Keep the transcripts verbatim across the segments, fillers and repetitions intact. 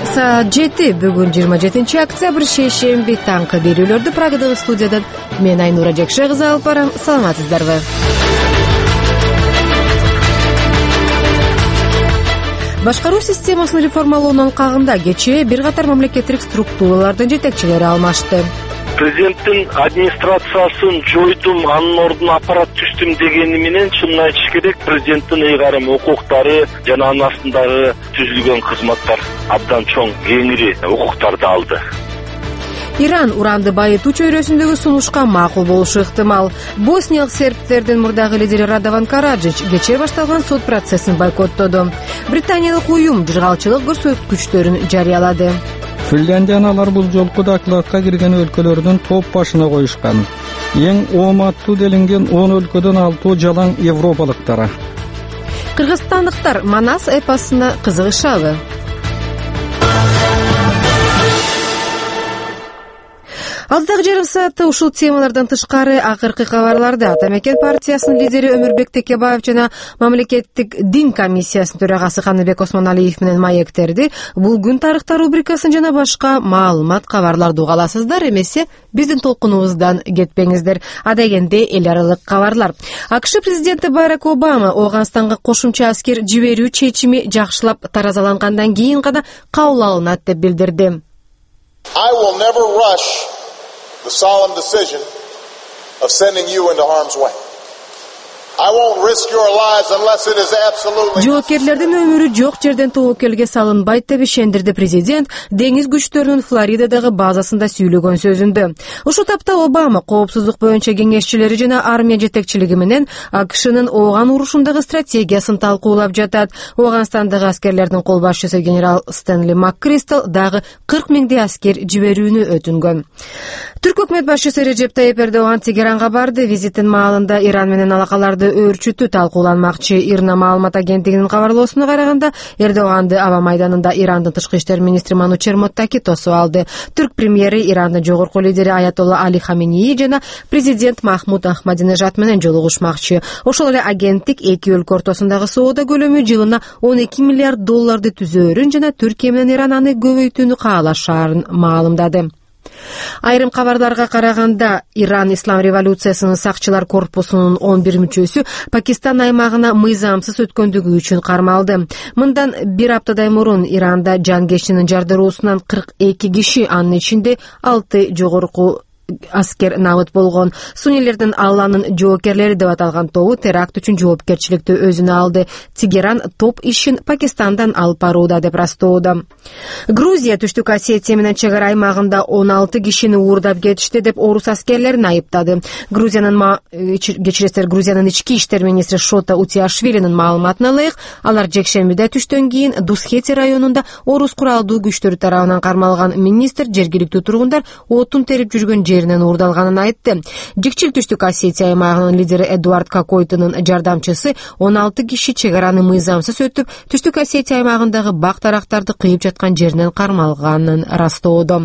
Саат жети бүгүн жыйырма жетинчи октябрь шейшемби таңкы берүүлөрдү Прагадагы студиядан мен Айнура Жекше кызы алып барам. Саламатсыздарбы? Башкаруу системасын реформалоонун алкагында кечээ бир катар мамлекеттик структуралардын жетекчилери алмашты. Президенттин администрациясын жойдум, анын ордуна аппарат түштүм дегени менен чынын айтыш керек, президенттин ыйгарым укуктары жана анын астындагы түзүлгөн кызматтар абдан чоң кеңири укуктарды алды. Иран уранды байытуу чөйрөсүндөгү сунушка макул болушу ыктымал. Босниялык сербтердин мурдагы лидери Радован Караджич кечээ башталган сот процессин бойкоттоду. Британиялык уюм жыргалчылык көрсөткүчтөрүн жарыялады. Финляндиялар бул жолку докладка кирген өлкөлөрдүн топ башына коюшкан. Эң ооматтуу делинген он өлкөдөн алтоо жалаң европалыктар. Кыргызстандыктар Манас эпосуна кызыгышабы? Алдагы жарым саатта ушул темалардан тышкары акыркы кабарларды Атамекен партиясынын лидери Өмүрбек Текебаев жана мамлекеттик дин комиссиясынын төрагасы Каныбек Осмоналиев менен маектерди. Бул күн тарыхта рубрикасын жана башка маалымат кабарларды уга аласыздар. Эмесе биздин толкунубуздан кетпеңиздер. Адегенде эл аралык кабарлар. АКШ президенти Барак Обама Ооганстанга кошумча аскер жиберүү чечими жакшылап таразалангандан кийин гана кабыл алынат деп билдирди. I will never rush the solemn decision of sending you into harm's way. I won't risk your lives unless it is absolutely. Жоокерлердин өмүрү жок жерден тобокелге салынбайт деп ишендирди президент деңиз күчтөрүнүн Флоридадагы базасында сүйлөгөн сөзүндө. Ушул тапта Обама коопсуздук боюнча кеңешчилери жана армия жетекчилиги менен АКШнын Ооган урушундагы стратегиясын талкуулап жатат. Ооганстандагы аскерлердин кол башчысы генерал Стэнли МакКристал дагы кырк миңдей аскер жиберүүнү өтүнгөн. Түрк өкмөт башчысы Режеп Тайип Эрдоган Тегеранга барды. Визитин маалында Иран менен алакаларды өөрчүтүү талкууланмакчы. Ирна маалымат агенттигинин кабарлоосуна караганда, Эрдоганды аба майданында Ирандын тышкы иштер министри Манучер Моттаки тосуп алды. Түрк премьери Ирандын жогорку лидери Аятолла Али Хаменеи жана президент Махмуд Ахмадинежад менен жолугушмакчы. Ошол эле агенттик эки өлкө ортосундагы соода көлөмү жылына он эки миллиард долларды түзөөрүн жана Түркия менен Иран аны көбөйтүүнү каалашаарын маалымдады. Айрым кабарларга караганда, Иран Ислам революциясынын сакчылар корпусунун он бир мүчөсү Пакистан аймагына мыйзамсыз өткөндүгү үчүн кармалды. Мындан бир аптадай мурун Иранда жангеччинин жардыруусунан кырк эки киши, анын ичинде алты жогорку аскер набыт болгон. Суннилердин Алланын жоокерлери деп аталган тобу теракт үчүн жоопкерчиликти өзүнө алды. Тегеран топ ишин Пакистандан алып барууда деп растоодо. Грузия Түштүк Осетия менен чек ара аймагында он алты кишини уурдап кетишти деп орус аскерлерин айыптады. Грузиянын ма... кечиресиздер, Грузиянын ички иштер министри Шота Утиашвилинин маалыматына ылайык, алар жекшембиде түштөн кийин Дусхети районунда орус куралдуу күчтөрү тарабынан кармалган министр жергиликтүү тургундар отун терип жүргөн жеринен уурдалганын айтты. Жикчил Түштүк Осетия аймагынын лидери Эдуард Кокойтунун жардамчысы он алты киши чек араны мыйзамсыз өтүп, Түштүк Осетия аймагындагы бак тарактарды кыйып жаткан жеринен кармалганын растоодо.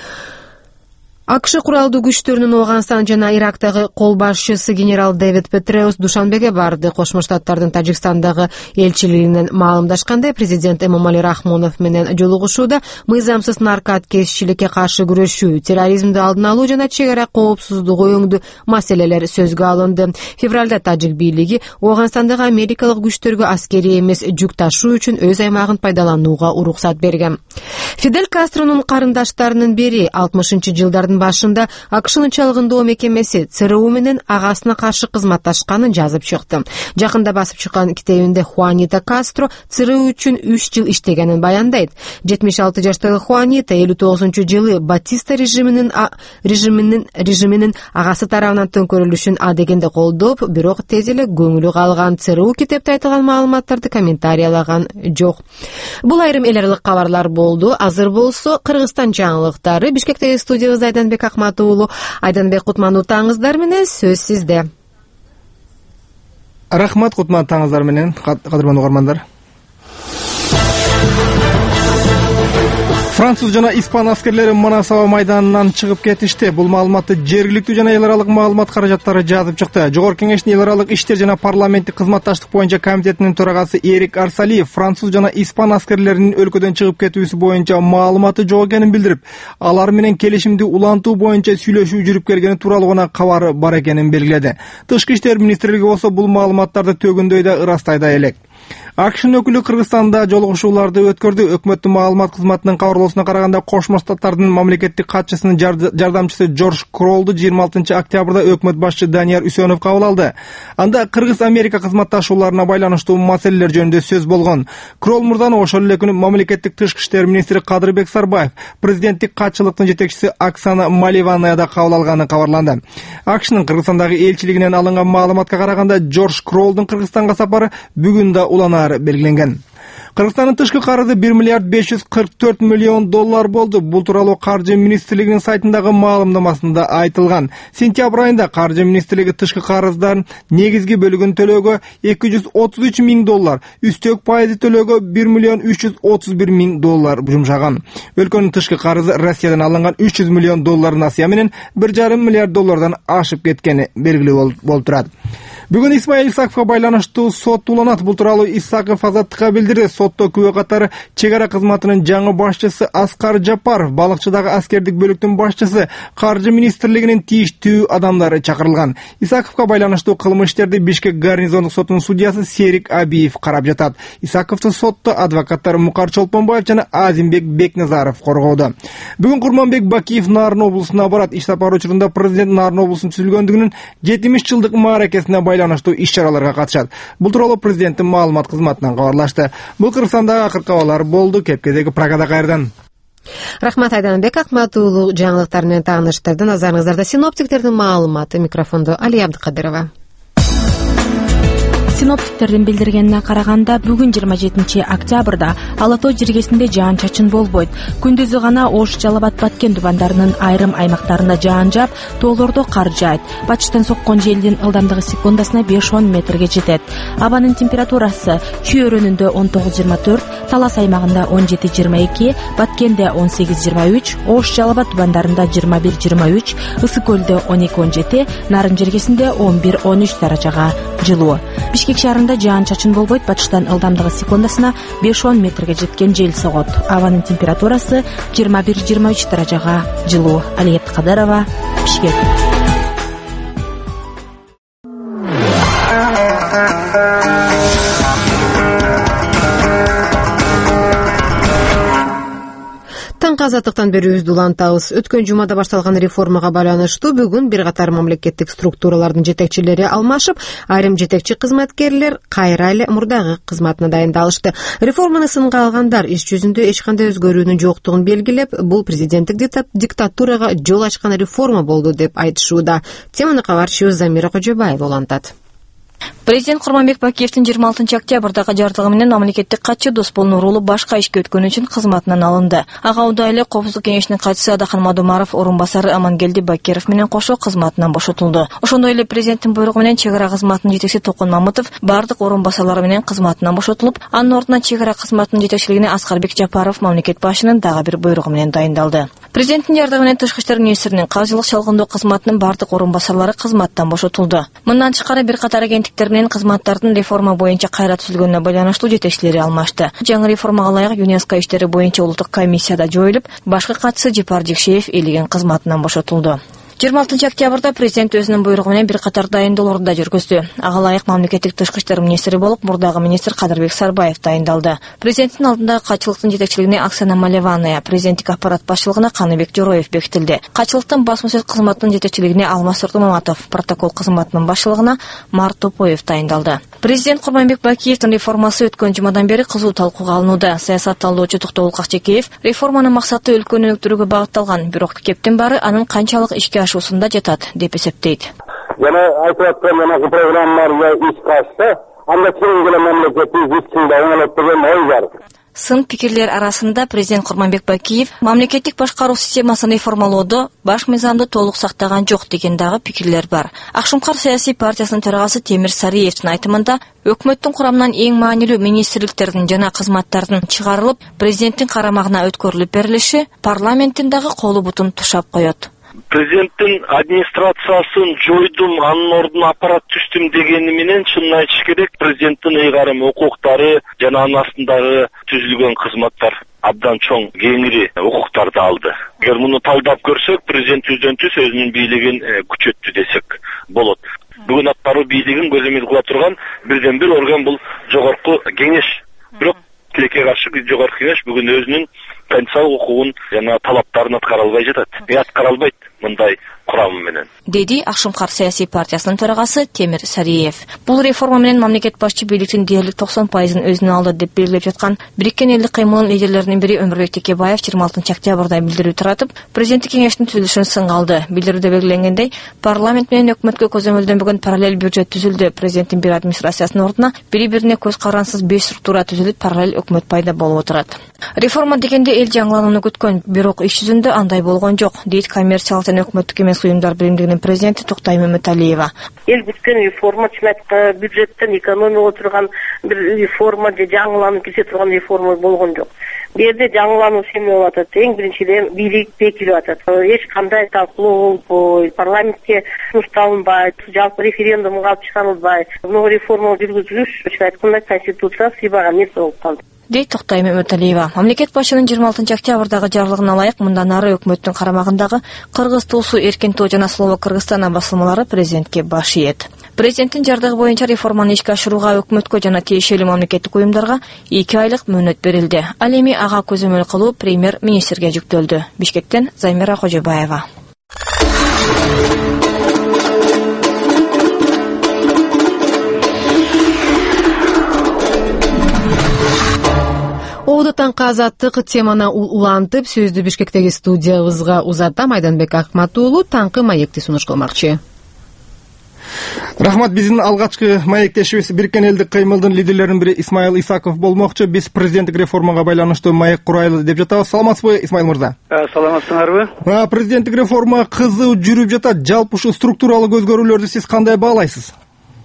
АКШ куралдуу күчтөрүнүн Ооганстан жана Ирактагы кол башчысы генерал Дэвид Петреус Душанбеге барды. Кошмо Штаттардын Тажикстандагы элчилигинен маалымдашкандай, президент Эмомали Рахмонов менен жолугушууда мыйзамсыз наркотикечиликке каршы күрөшүү, терроризмди алдын алуу жана чек ара коопсуздугу өңдүү маселелер сөзгө алынды. Февралда тажик бийлиги Ооганстандагы америкалык күчтөргө аскери эмес жүк ташуу үчүн өз аймагын пайдаланууга уруксат берген. Фидель Кастронун карындаштарынын бири алтымышынчы жылдардын башында АКШнын чалгындоо мекемеси ЦРУ менен агасына каршы кызматташканын жазып чыкты. Жакында басып чыккан китебинде Хуанита Кастро ЦРУ үчүн үч жыл иштегенин баяндайт. жетимиш алты жаштагы Хуанита элүү тогузунчу жылы Батиста режиминин режиминин режиминин агасы тарабынан төңкөрүлүшүн адегенде колдоп, бирок тез эле көңүлү калган. ЦРУ китепте айтылган маалыматтарды комментариялаган жок. Бул айрым эл аралык кабарлар болду. Азыр болсо Кыргызстан жаңылыктары. Бишкектеги студиябызда Айданбек Акматуулу. Айданбек, кутмандуу таңыңыздар менен, сөз сизде. Рахмат, кутмандуу таңыңыздар менен, кадырман угармандар. Француз жана испан аскерлери Манасаба майданынан чыгып кетишти. Бул маалыматты жергиликтүү жана эл аралык маалымат каражаттары жазып чыкты. Жогорку кеңештин эл аралык иштер жана парламенттик кызматташтык боюнча комитетинин төрагасы Эрик Арсалиев француз жана испан аскерлеринин өлкөдөн чыгып кетүүсү боюнча маалыматы жок экенин билдирип, алар менен келишимди улантуу боюнча сүйлөшүү жүрүп келгени тууралуу гана кабары бар экенин белгиледи. Тышкы иштер министрлиги болсо бул маалыматтарды төгүндөй да ырастай да элек. Акшын өкүлү Кыргызстанда жолугушууларды өткөрдү. Өкмөттүн маалымат кызматынын кабарлоосуна караганда Кошмо Штаттардын мамлекеттик катчысынын жардамчысы Джордж Кролду жыйырма алтынчы октябрда өкмөт башчы Данияр Үсөнов кабыл алды. Анда Кыргыз-Америка кызматташууларына байланыштуу маселелер жөнүндө сөз болгон. Крол мырзаны ошол эле күнү мамлекеттик тышкы иштер министри Кадырбек Сарбаев, президенттик катчылыктын жетекчиси Оксана Маливанная да кабыл алганы кабарланды. Акшнын Кыргызстандагы элчилигинен алынган маалыматка караганда Джордж Кролдун Кыргызстанга сапары бүгүн да уланары белгиленген. Кыргызстандын тышкы карызы бир миллиард беш жүз кырк төрт миллион доллар болду. Бул тууралуу Каржы министрлигинин сайтындагы маалымдамасында айтылган. Сентябрь айында Каржы министрлиги тышкы карыздын негизги бөлүгүн төлөөгө эки жүз отуз үч миң доллар, үстөк пайызы төлөөгө бир миллион үч жүз отуз бир миң доллар жумшаган. Өлкөнүн тышкы карызы Россиядан алынган үч жүз миллион долларын асыя менен бир жарым миллиард доллардан ашып кеткени белгилүү болуп турат. Бүгүн Исмаил Исаковго байланыштуу сот уланат. Бул тууралуу Исаков Азаттыкка билдирди. Сотто күбө катары чек ара кызматынын жаңы башчысы Аскар Жапаров, балыкчыдагы аскердик бөлүктүн башчысы, Каржы министрлигинин тийиштүү адамдары чакырылган. Исаковго байланыштуу кылмыш иштерди Бишкек гарнизондук сотунун судьясы Серик Абиев карап жатат. Исаковду сотто адвокаттар Мукар Чолпонбаев жана Азимбек Бекназаров коргоодо. Бүгүн Курманбек Бакиев Нарын облусуна барат. Иш сапар учурунда президент Нарын облусунун түзүлгөндүгүнүн жетимиш жылдык мааракесине байланыштуу иш-чараларга катышат. Бул тууралуу президенттин маалымат кызматынан кабарлашты. Бул Кыргызстандагы акыркы абалдар болду. Кепкедеги Прагада кайрадан. Рахмат Айданбек Акматулуу жаңылыктар менен тааныштырды. Назарыңыздарда синоптиктердин маалыматы. Микрофондо Алия Абдыкадырова. Синоптиктердин билдиргенине караганда бүгүн жыйырма жетинчи октябрда Ала тоо жергесинде жаан чачын болбойт. Күндүзү гана Ош, Жалал Абад, Баткен тубандарынын айрым аймактарында жаан жаап, тоолордо кар жаайт. Батыштан соккон желдин ылдамдыгы секундасына беш он метрге жетет. Абанын температурасы Чүй өрөөнүндө он тогуз жыйырма төрт, Талас аймагында он жети жыйырма эки, Баткенде он сегиз жыйырма үч, Ош, Жалал Абад тубандарында жыйырма бир жыйырма үч, Ысык көлдө он эки он жети, Нарын жергесинде он бир он үч даражага жылуу. Бишкек шаарында жаан чачын болбойт. Батыштан ылдамдыгы секундасына беш он метрге жеткен жел согот. Абанын температурасы жыйырма бир жыйырма үч даражага жылуу. Алия Абдыкадырова, Бишкек. Таңкы азаттыктан берүүбүздү улантабыз. Өткөн жумада башталган реформага байланыштуу бүгүн бир катар мамлекеттик структуралардын жетекчилери алмашып, айрым жетекчи кызматкерлер кайра эле мурдагы кызматына дайындалышты. Реформаны сынга алгандар иш жүзүндө эч кандай өзгөрүүнүн жоктугун белгилеп, бул президенттик диктатурага жол ачкан реформа болду деп айтышууда. Теманы кабарчыбыз Замира Кожобаева улантат. Президент Курманбек Бакиевдин жыйырма алтынчы октябрдагы жардыгы менен мамлекеттик катчы Доспол Нурулу башка ишке өткөнү үчүн кызматынан алынды. Ага удай эле Коопсуздук кеңешинин катчысы Адахан Мадумаров орун басары Амангелди Бакиров менен кошо кызматынан бошотулду. Ошондой эле президенттин буйругу менен чек ара кызматынын жетекчиси Токун Мамытов бардык орун басарлары менен кызматынан бошотулуп, анын ордуна чек ара кызматынын жетекчилигине Аскарбек Жапаров мамлекет башчынын дагы бир буйругу менен дайындалды. Президенттин жардыгы менен тышкы иштер министринин каржылык чалгындоо кызматынын бардык орун басарлары кызматтан бошотулду. Мындан тышкары бир катар агенттиктер менен кызматтардын реформа боюнча кайра түзүлгөнүнө байланыштуу жетекчилери алмашты. Жаңы реформага ылайык ЮНЕСКО иштери боюнча улуттук комиссияда жоюлуп, башкы катчысы Жипар Жекшеев элеген кызматынан бошотулду. жыйырма алтынчы октябрда президент өзүнүн буйругу менен бир катар дайындоолорду да жүргүздү. Ага ылайык мамлекеттик тышкы иштер министри болуп мурдагы министр Кадырбек Сарбаев дайындалды. Президенттин алдындагы катчылыктын жетекчилигине Оксана Маливанная, президенттик аппарат башчылыгына Каныбек Жороев бекитилди. Катчылыктын басма сөз кызматынын жетекчилигине Алмаз Турдумаматов, протокол кызматынын башчылыгына Март Топоев дайындалды. Президент Курманбек Бакиевдин реформасы өткөн жумадан бери кызуу талкууга алынууда. Саясат талдоочу Токтогул Какчекеев реформанын максаты өлкөнү өнүктүрүүгө багытталган, бирок кептин баары анын канчалык ишке ашуусунда жатат деп эсептейт. Жана айтып аткан мына программаларга ишке ашса, анда кийинки мамлекеттин жүзүндө оңолот деген ой бар. Сын пикирлер арасында президент Курманбек Бакиев мамлекеттик башкаруу системасын реформалоодо баш мыйзамды толук сактаган жок деген дагы пикирлер бар. Акшумкар саясий партиясынын төрагасы Темир Сариевдин айтымында өкмөттүн курамынан эң маанилүү министрликтердин жана кызматтардын чыгарылып, президенттин карамагына өткөрүлүп берилиши парламенттин дагы колу бутун тушап коет. Президенттин администрациясын жойдум, анын ордуна аппарат түстүм дегени менен чынын айтыш керек, президенттин ыйгарым укуктары жана анын астындагы түзүлгөн кызматтар абдан чоң кеңири укуктарды алды. Эгер муну талдап көрсөк, президент түздөн түз өзүнүн бийлигин күчөттү десек болот. Бүгүн аткаруу бийлигин көзөмөл кыла турган бирден бир орган бул жогорку кеңеш. Бирок тилекке каршы жогорку кеңеш бүгүн өзүнүн конституциялык укугун жана талаптарын аткара албай жатат. Э аткара албайт мындай курамы менен, деди Акшумкар саясий партиясынын төрагасы Темир Сариев. Бул реформа менен мамлекет башчы бийликтин дээрлик токсон пайызын өзүнө алды деп белгилеп жаткан Бириккен элдик кыймылдын лидерлеринин бири Өмүрбек Текебаев жыйырма алтынчы октябрда билдирүү таратып, президенттик кеңештин түзүлүшүн сынга алды. Билдирүүдө белгиленгендей, парламент менен өкмөткө көзөмөлдөнбөгөн параллель бюджет түзүлдү. Президенттин бир администрациясынын ордуна бири-бирине көз карансыз беш структура түзүлүп, параллель өкмөт пайда болуп отурат. Реформа дегенде эл жаңыланууну күткөн, бирок иш жүзүндө андай болгон жок, дейт коммерциялык жана өкмөттүк эмес уюмдар биримдигинин президенти Токтай Мөмөталиева. Эл бүткөн реформа чынакы бюджеттен экономия турган бир реформа же жаңыланып кете турган реформа болгон жок. Бу жерде жаңылануу эмне болуп атат? Эң биринчиден бийлик бекилип атат. Эч кандай талкуулоо болбой, парламентке сунушталынбай, жалпы референдумга алып чыгарылбай, бул реформа жүргүзүлүш, чын айтканда конституция сыйбаган нерсе болуп калды, дейт Токтай Мөмөталиева. Мамлекет башчынын жыйырма алтынчы октябрдагы жарлыгына ылайык мындан ары өкмөттүн карамагындагы Кыргыз туусу Эркин тоо жана Слово Кыргызстан басылмалары президентке баш ийет. Президенттин жардыгы боюнча реформаны ишке ашырууга өкмөткө жана тиешелүү мамлекеттик уюмдарга эки айлык мөөнөт берилди. Ал эми ага көзөмөл кылуу премьер-министрге жүктөлдү. Бишкектен Займира Кожобаева. Оодо таңкы азаттык теманы улантып, сөздү Бишкектеги студиябызга узатам. Айданбек Акматуулу таңкы маекти сунуш кылмакчы. Рахмат, биздин алгачкы маектешибиз Бириккен элдик кыймылдын лидерлеринин бири Исмаил Исаков болмокчу. Биз президенттик реформага байланыштуу маек курайлы деп жатабыз. Саламатсызбы, Исмаил мырза? Саламатсыңарбы? Президенттик реформа кызуу жүрүп жатат. Жалпы ушу структуралык өзгөрүүлөрдү сиз кандай баалайсыз?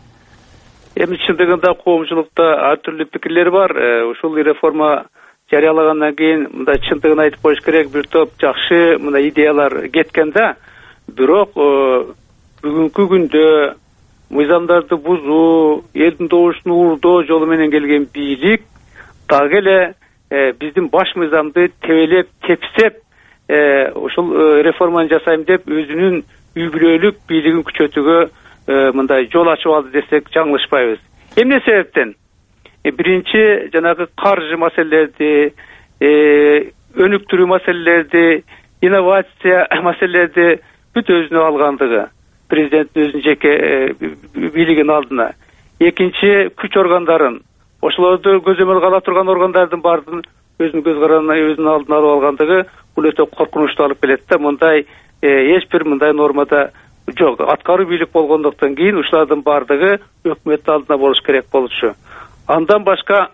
Эми чындыгында коомчулукта ар түрлүү пикирлер бар. Ушул реформа жарыялагандан кийин мындай чындыгын айтып коюш керек, бир топ жакшы мындай идеялар кеткен да. Бирок бүгүнкү күндө мыйзамдарды бузуу, элдин добушун уурдоо жолу менен келген бийлик дагы эле биздин баш мыйзамды тебелеп, тепсеп, ушул реформаны жасайм деп өзүнүн үй бүлөлүк бийлигин күчөтүүгө мындай жол ачып алды десек жаңылышпайбыз. Эмне себептен? Биринчи жанагы каржы маселелерди, өнүктүрүү маселелерди, инновация маселелерди бүт өзүнө алгандыгы, президенттин өзүнүн жеке бийлигинин алдына. Экинчи, күч органдарын, ошолорду көзөмөл кыла турган органдардын баардыгын өзүнүн көз карандыгы, өзүнүн алдына алып алгандыгы бул өтө коркунучтуу алып келет да. Мындай эч бир мындай нормада жок. Аткаруу бийлик болгондуктан кийин ушулардын баардыгы өкмөттүн алдына болуш керек болчу. Андан башка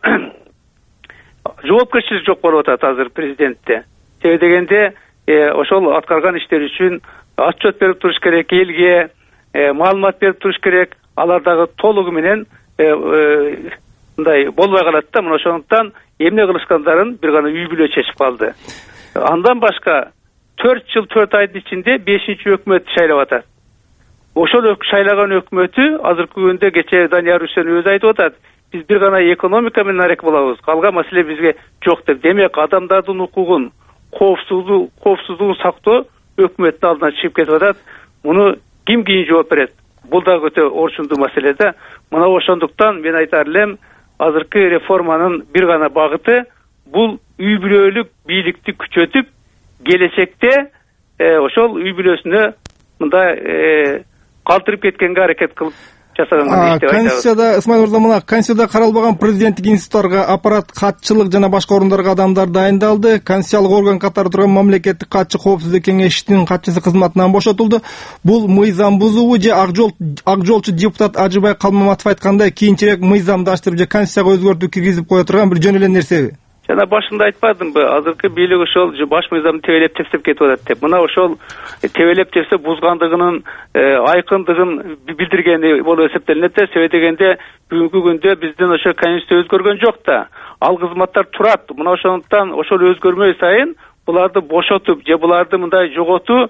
жоопкерчилик жок болуп атат азыр президентте. Себеби дегенде ошол аткарган иштер үчүн отчет берип туруш керек, элге маалымат берип туруш керек. Алар дагы толугу менен мындай болбой калат да. Мына ошондуктан эмне кылышкандарын бир гана үй бүлө чечип калды. Андан башка төрт жыл төрт айдын ичинде бешинчи өкмөт шайлап атат. Ошол шайлаган өкмөтү азыркы күндө кечээ Данияр Үсен өзү айтып атат. Биз бир гана экономика менен арек болобуз. Калган маселе бизге жок деп. Демек адамдардын укугун, коопсуздугун, коопсуздугун сактоо өкмөттүн алдына чыгып кетип атат. Муну ким кийин жооп берет? Бул да өтө орчундуу маселе да. Мына ошондуктан мен айтар элем, азыркы реформанын бир гана багыты бул үй бүлөлүк бийликти күчөтүп, келечекте ошол үй бүлөсүнө мындай калтырып кеткенге аракет кылып жасаганга иштеп айтабыз. Конституцияда, Исмаил мырза, мына Конституцияда каралбаган президенттик институттарга аппарат, катчылык жана башка орундарга адамдар дайындалды. Конституциялык орган катары турган мамлекеттик катчы Коопсуздук кеңешинин катчысы кызматынан бошотулду. Бул мыйзам бузуубу же ак жол ак жолчу депутат Ажыбай Калмаматов айткандай кийинчерээк мыйзамды аштырып же конституцияга өзгөртүү киргизип кое турган бир жөн эле нерсеби? жана башында айтпадымбы, азыркы бийлик ошол баш мыйзамды тебелеп тепсеп кетип атат деп. Мына ошол тебелеп тепсе бузгандыгынын айкындыгын билдиргени болуп эсептелинет да. Себеби дегенде бүгүнкү күндө биздин ошо конституция өзгөргөн жок да. Ал кызматтар турат. Мына ошондуктан ошол өзгөрмөй сайын буларды бошотуп же буларды мындай жоготуу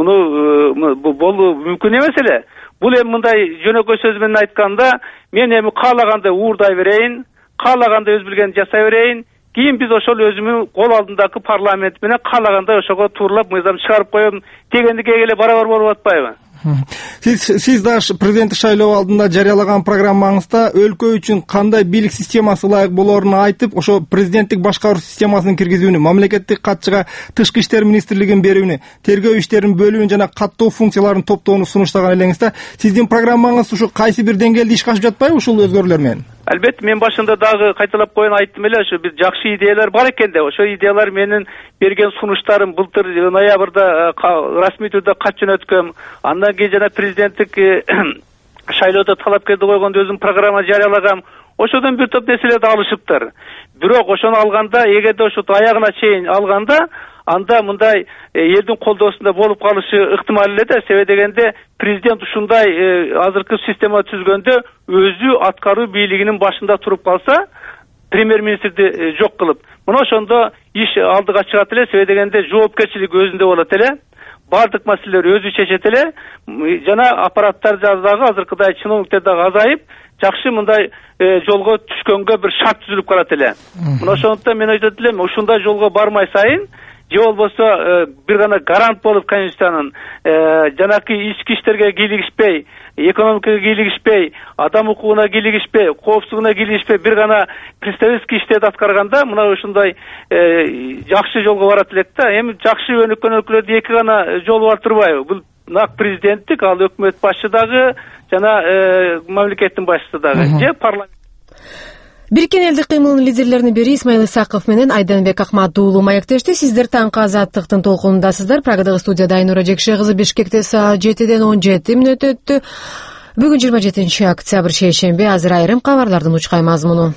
муну болуу мүмкүн эмес эле. Бул эми мындай жөнөкөй сөз менен айтканда, мен эми каалагандай уурдай берейин, каалагандай өз билгенин жасай берейин, кийин биз ошол өзүмүн кол алдындагы парламент менен каалагандай ошого тууралап мыйзам чыгарып коем дегендиге эле барабар болуп атпайбы? Сиз сиз дагы президенттик шайлоо алдында жарыялаган программаңызда өлкө үчүн кандай бийлик системасы ылайык болоорун айтып, ошо президенттик башкаруу системасын киргизүүнү, мамлекеттик катчыга тышкы иштер министрлигин берүүнү, тергөө иштерин бөлүүнү жана каттоо функцияларын топтоону сунуштаган элеңизде, сиздин программаңыз ушу кайсы бир деңгээлде ишке ашып жатпайбы ушул өзгөрүүлөр менен? Албетте, мен башында дагы кайталап коеюн, айттым эле, ошо бир жакшы идеялар бар экен деп. Ошо идеялар менин берген сунуштарым былтыр ноябрда расмий түрдө кат жөнөткөм. Андан кийин жана президенттик шайлоодо талапкерди койгондо өзүм программа жарыялагам. Ошодон бир топ нерселерди алышыптыр. Бирок ошону алганда, эгерде ошо аягына чейин алганда, анда мындай элдин колдоосунда болуп калышы ыктымал эле да. Себеби дегенде президент ушундай азыркы система түзгөндө өзү аткаруу бийлигинин башында туруп калса, премьер-министрди жок кылып, мына ошондо иш алдыга чыгат эле. Себеби дегенде жоопкерчилик өзүндө болот эле. Бардык маселелер өзү чечет эле. Жана аппараттар дагы азыркыдай чиновниктер дагы азайып, жакшы мындай жолго түшкөнгө бир шарт түзүлүп калат эле. Мына ошондуктан мен айтат элем, ушундай жолго бармай сайын же болбосо бир гана гарант болуп конституциянын жанакы ички иштерге кийлигишпей, экономикага кийлигишпей, адам укугуна кийлигишпей, коопсуздугуна кийлигишпей бир гана представительский иштерди аткарганда мына ушундай жакшы жолго барат элек да. Эми жакшы өнүккөн өлкөлөрдө эки гана жол бар турбайбы? Бул нак президенттик, ал өкмөт башы дагы жана мамлекеттин башчысы дагы же парламент. Бириккен элдик кыймылынын лидерлеринин бири Исмаил Исаков менен Айданбек Акмат уулу маектешти. Сиздер таңкы азаттыктын толкунундасыздар. Прагадагы студияда Айнура Жекше кызы, Бишкекте саат жетиден он жети мүнөт өттү. Бүгүн жыйырма жетинчи октябрь шейшемби. Азыр айрым кабарлардын учкай мазмуну.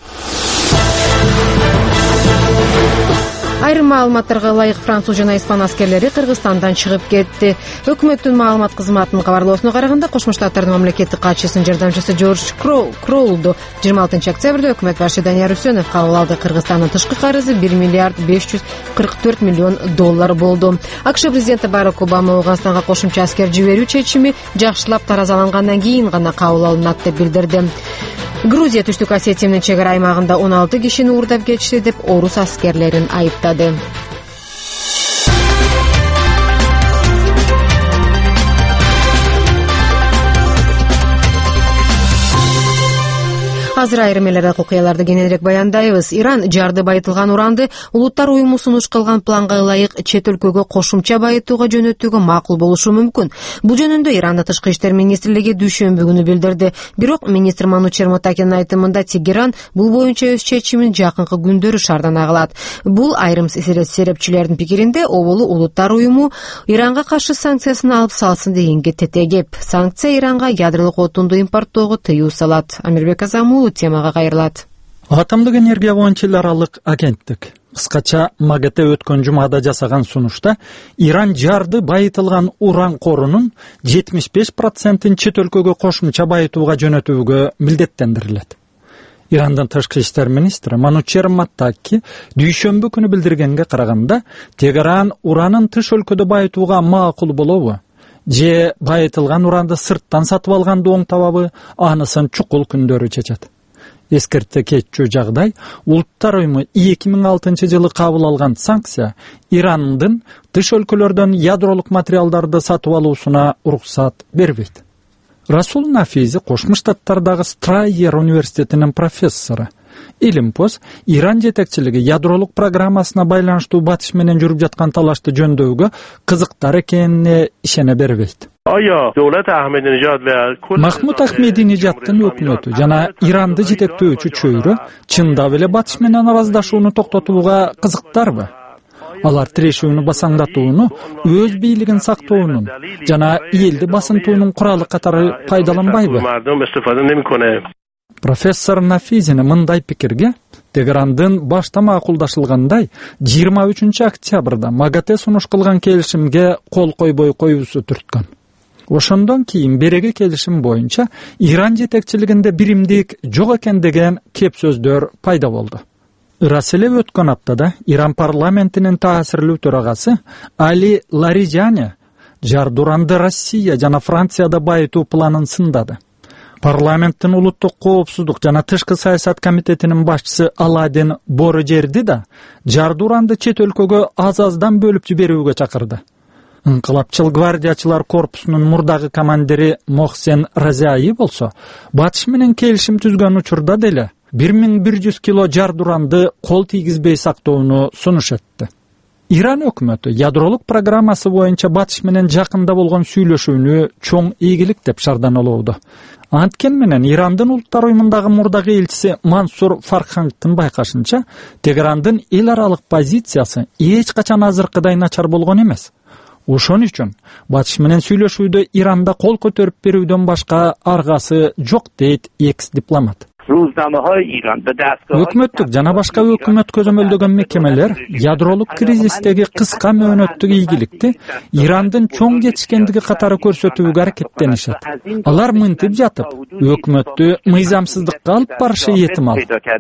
Айрым маалыматтарга ылайык француз жана испан аскерлери Кыргызстандан чыгып кетти. Өкмөттүн маалымат кызматынын кабарлоосуна караганда, Кошмо Штаттардын мамлекеттик катчысынын жардамчысы Джордж Кроулду жыйырма алтынчы октябрда өкмөт башы Данияр Үсөнов кабыл алды. Кыргызстандын тышкы карызы бир миллиард беш жүз кырк төрт миллион доллар болду. АКШ президенти Барак Обама Ауганстанга кошумча аскер жиберүү чечими жакшылап таразалангандан кийин гана кабыл алынат деп билдирди. Грузия Түштүк Осетия менен чек ара аймагында он алты кишини уурдап кетишти деп орус аскерлерин айыптады. Азыр айрым элдик окуяларды кененирээк баяндайбыз. Иран жарды байытылган уранды улуттар уюму сунуш кылган планга ылайык чет өлкөгө кошумча байытууга жөнөтүүгө макул болушу мүмкүн. Бул жөнүндө Ирандын тышкы иштер министрлиги дүйшөмбү күнү билдирди. Бирок министр Манучер Мотакенин айтымында Тегеран бул боюнча өз чечимин жакынкы күндөрү шаардан кылат. Бул айрым серепчилердин пикиринде оболу улуттар уюму Иранга каршы санкциясын алып салсын дегенге тетегеп. Санкция Иранга ядролук отунду импорттоого тыюу салат. Амирбек Азамулов темага кайрылат. Атомдук энергия боюнча эл аралык агенттик кыскача МАГАТЭ өткөн жумада жасаган сунушта Иран жарды байытылган уран корунун жетимиш беш процентин чет өлкөгө кошумча байытууга жөнөтүүгө милдеттендирилет. Ирандын тышкы иштер министри Манучер Мотаки дүйшөмбү күнү билдиргенге караганда, Тегеран уранын тыш өлкөдө байытууга макул болобу же байытылган уранды сырттан сатып алганды оң табабы, анысын чукул күндөрү чечет. Эскерте кетчү жагдай улуттар уюму эки миң алтынчы жылы кабыл алган санкция Ирандын тыш өлкөлөрдөн ядролук материалдарды сатып алуусуна уруксат бербейт. Расул Нафизи Кошмо Штаттардагы Страйер университетинин профессору. Илимпоз Иран жетекчилиги ядролук программасына байланыштуу батыш менен жүрүп жаткан талашты жөндөөгө кызыктар экенине ишене бербейт. Махмуд Ахмединежаддын өкмөтү жана Иранды жетектөөчү чөйрө чындап эле батыш менен аваздашууну токтотууга кызыктарбы? Алар тирешүүнү басаңдатууну, өз бийлигин сактоонун жана элди басынтуунун куралы катары пайдаланбайбы? Профессор Нафизини мындай пикирге Тегерандын башта макулдашылгандай жыйырма үчүнчү октябрда МАГАТЭ сунуш кылган келишимге кол койбой коюусу түрткөн. Ошондон кийин береги келишим боюнча Иран жетекчилигинде биримдик жок экен деген кеп сөздөр пайда болду. Ырасыле өткөн аптада Иран парламентинин таасирлүү төрагасы Али Лариджани жардуранды Россия жана Францияда байытуу планын сындады. Парламенттин улуттук коопсуздук жана тышкы саясат комитетинин башчысы Аладин Борожерди да жардуранды чет өлкөгө аз-аздан бөлүп жиберүүгө чакырды. Инкылапчыл гвардиячылар корпусунун мурдагы командири Мохсен Разяи болсо, батыш менен келишим түзгөн учурда деле бир миң бир жүз кило жардуранды кол тийгизбей сактоону сунуш этти. Иран өкмөтү ядролук программасы боюнча батыш менен жакында болгон сүйлөшүүнү чоң ийгилик деп шарданалоодо. Анткен менен Ирандын улуттар уюмундагы мурдагы элчиси Мансур Фархангдын байкашынча, Тегерандын эл аралык позициясы эч качан азыркыдай начар болгон эмес. Ошон үчүн батыш менен сүйлөшүүдө Иранда кол көтөрүп берүүдөн башка аргасы жок дейт экс дипломат. Өкмөттүк жана башка өкмөт көзөмөлдөгөн мекемелер ядролук кризистеги кыска мөөнөттүк ийгиликти Ирандын чоң жетишкендиги катары көрсөтүүгө аракеттенишет. Алар мынтип жатып, өкмөттү мыйзамсыздыкка алып барышы этимал,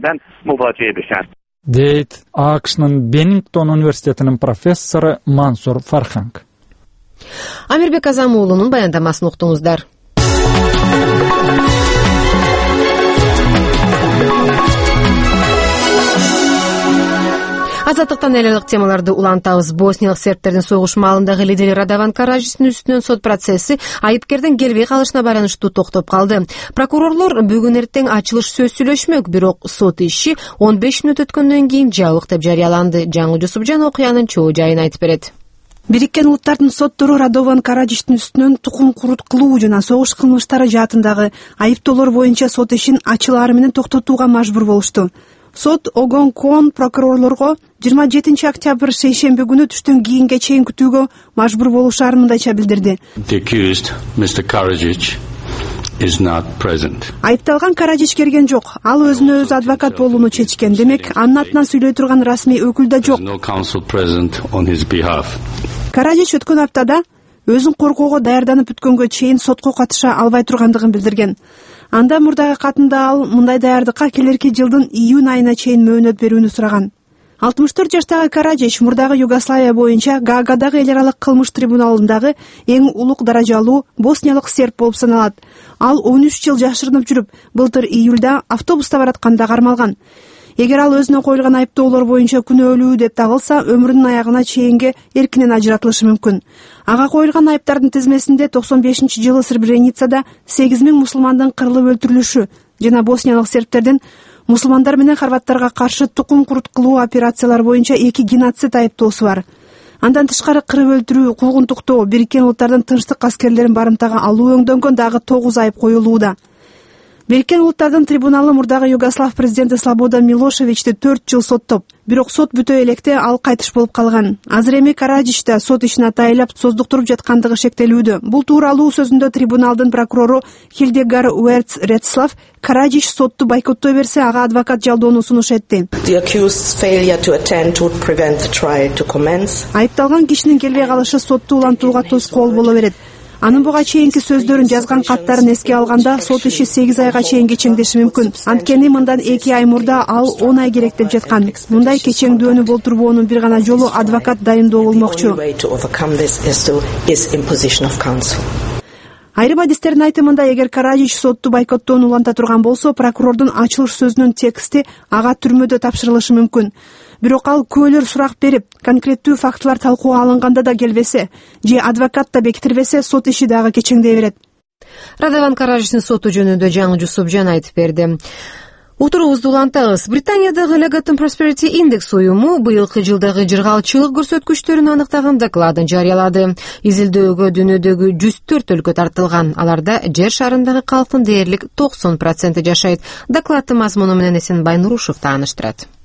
дейт АКШнын Беннингтон университетинин профессору Мансур Фарханг. Амирбек Азамуулунун баяндамасын уктуңуздар. Азаттыктан эл аралык темаларды улантабыз. Босниялык сербтердин согуш маалындагы лидери Радован Караджичтин үстүнөн сот процесси айыпкердин келбей калышына байланыштуу токтоп калды. Прокурорлор бүгүн эртең ачылыш сөз сүйлөшмөк, бирок сот иши он беш мүнөт өткөндөн кийин жабык деп жарыяланды. Жаңы Жусупжан окуянын чоо жайын айтып берет. Бириккен Улуттардын соттору Радован Караджичтин үстүнөн тукум курут кылуу жана согуш кылмыштары жаатындагы айыптоолор боюнча сот ишин ачылаары менен токтотууга мажбур болушту. Сот Огон Кон прокурорлорго жыйырма жетинчи октябрь шейшемби күнү түштөн кийинге чейин күтүүгө мажбур болушаарын мындайча билдирди. Айыпталган Караджич келген жок. Ал өзүнө өзү адвокат болууну чечкен. Демек, анын атынан сүйлөй турган расмий өкүл да жок. Караджич өткөн аптада өзүн коргоого даярданып бүткөнгө чейин сотко катыша албай тургандыгын билдирген. Анда мурдагы катында ал мындай даярдыкка келерки жылдын июнь айына чейин мөөнөт берүүнү сураган. алтымыш төрт жаштагы Караджич мурдагы Югославия боюнча Гаагадагы эл аралык кылмыш трибуналындагы эң улук даражалуу босниялык серб болуп саналат. Ал он үч жыл жашырынып жүрүп, былтыр июлда автобуста баратканда кармалган. Эгер ал өзүнө коюлган айыптоолор боюнча күнөөлүү деп табылса, өмүрүнүн аягына чейинге эркинен ажыратылышы мүмкүн. Ага коюлган айыптардын тизмесинде токсон бешинчи жылы Сребреницада сегиз миң мусулмандын кырылып өлтүрүлүшү жана босниялык сербтердин мусулмандар менен хорваттарга каршы тукум курут кылуу операциялар боюнча эки геноцид айыптоосу бар. Андан тышкары кырып өлтүрүү, куугунтуктоо, Бириккен Улуттардын тынчтык аскерлерин барымтага алуу өңдөнгөн дагы тогуз айып коюлууда. Бириккен Улуттардын трибуналы мурдагы Югослав президенти Слободан Милошевичти төрт жыл соттоп, бирок сот бүтө электе ал кайтыш болуп калган. Азыр эми Караджич да сот ишин атайлап создуктуруп жаткандыгы шектелүүдө. Бул тууралуу сөзүндө трибуналдын прокурору Хилдегар Уэрц Редслав Караджич сотту бойкоттой берсе, ага адвокат жалдоону сунуш этти. Айыпталган кишинин келбей калышы сотту улантууга тоскоол боло берет. Анын буга чейинки сөздөрүн жазган каттарын эске алганда сот иши сегиз айга чейин кечеңдеши мүмкүн. Анткени мындан эки ай мурда ал он ай керек деп жаткан. Мындай кечеңдүүнү болтурбоонун бир гана жолу адвокат дайындоо болмокчу. Айрым адистердин айтымында, эгер Караджич сотту бойкоттоону уланта турган болсо, прокурордун ачылыш сөзүнүн тексти ага түрмөдө тапшырылышы мүмкүн. Бирок ал күбөлөр сурак берип, конкреттүү фактылар талкууга алынганда да келбесе, же адвокат да бекитирбесе, сот иши дагы кечеңдей берет. Радован Караджичтин соту жөнүндө жаңы Жусупжан айтып берди. Утуруубузду улантабыз. Британиядагы Legatum Prosperity Index уюму быйылкы жылдагы жыргалчылык көрсөткүчтөрүн аныктаган докладын жарыялады. Изилдөөгө дүйнөдөгү жүз төрт өлкө тартылган. Аларда жер шарындагы калктын дээрлик токсон проценти жашайт. Докладдын мазмуну менен Эсенбай Нурушев тааныштырат.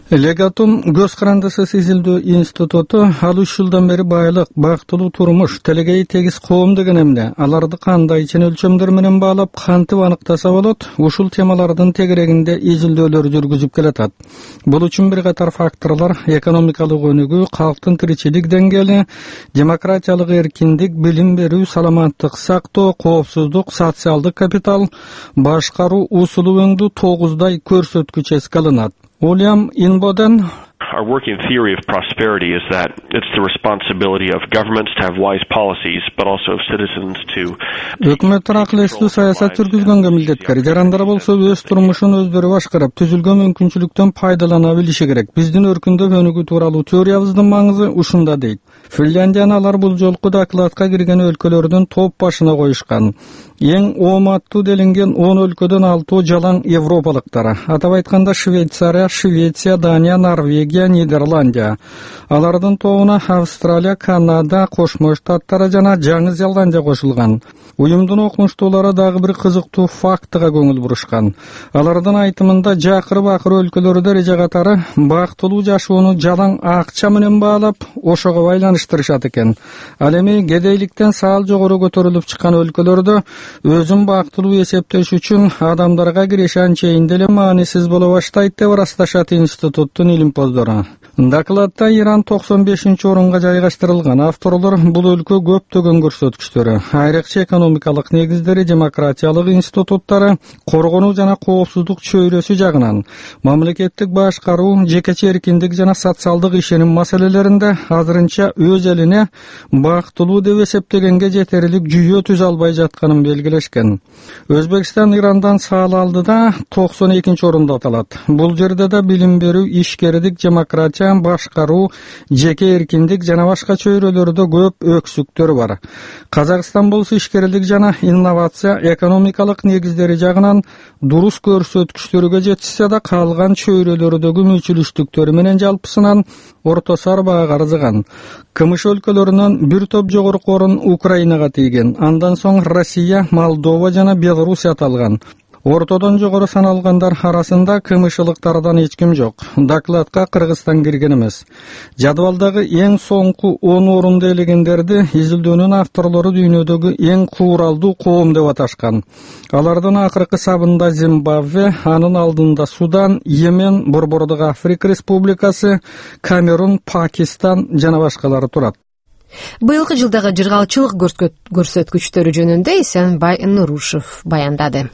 Легатум көз карандысы сезилдүү институту ал үч жылдан бери байлык, бактылуу турмуш, телегей тегиз коом деген эмне, аларды кандай чен өлчөмдөр менен баалап кантип аныктаса болот, ушул темалардын тегерегинде изилдөөлөр жүргүзүп келатат. Бул үчүн бир катар факторлор экономикалык өнүгүү, калктын тиричилик деңгээли, демократиялык эркиндик, билим берүү, саламаттык сактоо, коопсуздук, социалдык капитал, башкаруу усулу өңдүү тогуздай көрсөткүч эске алынат. Уильям Инбоден Our working theory of prosperity is that it's the responsibility of governments to have wise policies, but also of citizens to... Өкмөттөр аклештүү саясат жүргүзгөнгө милдеткер. Жарандар болсо өз турмушун өздөрү башкарып, түзүлгөн мүмкүнчүлүктөн пайдалана билиши керек. Биздин өркүндөп өнүгүү тууралуу теориябыздын маңызы ушунда дейт. Финляндияны алар бул жолку докладка кирген өлкөлөрдүн топ башына коюшкан. Эң ооматтуу делинген он өлкөдөн алтоо жалаң европалыктар. Атап айтканда Швейцария, Швеция, Дания, Норвегия, Нидерландия. Алардын тобуна Австралия, Канада, Кошмо Штаттары жана Жаңы Зеландия кошулган. Уюмдун окумуштуулары дагы бир кызыктуу фактыга көңүл бурушкан. Алардын айтымында жакыры-бакыры өлкөлөр дереже катары бактылуу жашоону жалаң акча менен баалап, ошого байланыштырышат экен. Ал эми кедейликтен саал жогору көтөрүлүп чыккан өлкөлөрдө өзүн бактылуу эсептеш үчүн адамдарга киреше анчейин деле маанисиз боло баштайт деп ырасташат институттун илимпоздору. Докладта Иран токсон бешинчи орунга жайгаштырылган. Авторлор бул өлкө көптөгөн көрсөткүчтөрү, айрыкча экономикалык негиздери, демократиялык институттары, коргонуу жана коопсуздук чөйрөсү жагынан, мамлекеттик башкаруу, жекече эркиндик жана социалдык ишеним маселелеринде азырынча өз элине бактылуу деп эсептегенге жетерлик жүйө түзө албай жатканын белгилешкен. Өзбекстан Ирандан саал алдыда токсон экинчи орунда аталат. Бул жерде да билим берүү, ишкердик, демократия, башкаруу, жеке эркиндик жана башка чөйрөлөрдө көп өксүктөр бар. Казакстан болсо ишкерлик жана инновация, экономикалык негиздери жагынан дурус көрсөткүчтөргө жетишсе да, калган чөйрөлөрдөгү мүчүлүштүктөрү менен жалпысынан орто сар баага арзыган. Кымыш өлкөлөрүнөн бир топ жогорку орун Украинага тийген. Андан соң Россия, Молдова жана Белоруссия аталган. Ортодон жогору саналгандар арасында кымышылыктардан эч ким жок. Докладка Кыргызстан кирген эмес. Жадвалдагы эң соңку он орунду ээлегендерди изилдөөнүн авторлору дүйнөдөгү эң кууралдуу коом деп аташкан. Алардын акыркы сабында Зимбабве, анын алдында Судан, Йемен, Борбордук Африка Республикасы, Камерун, Пакистан жана башкалары турат. Быйылкы жылдагы жыргалчылык көрсөткүчтөрү жөнүндө Эсенбай Нурушев баяндады.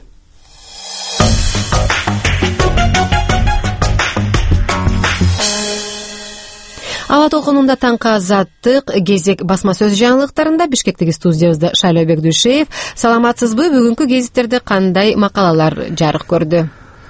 Ала толкунунда таңкы азаттык кезек басма сөз жаңылыктарында Бишкектеги студиябызда Шайлообек Дүйшеев. Саламатсызбы? Бүгүнкү гезиттерде кандай макалалар жарык көрдү?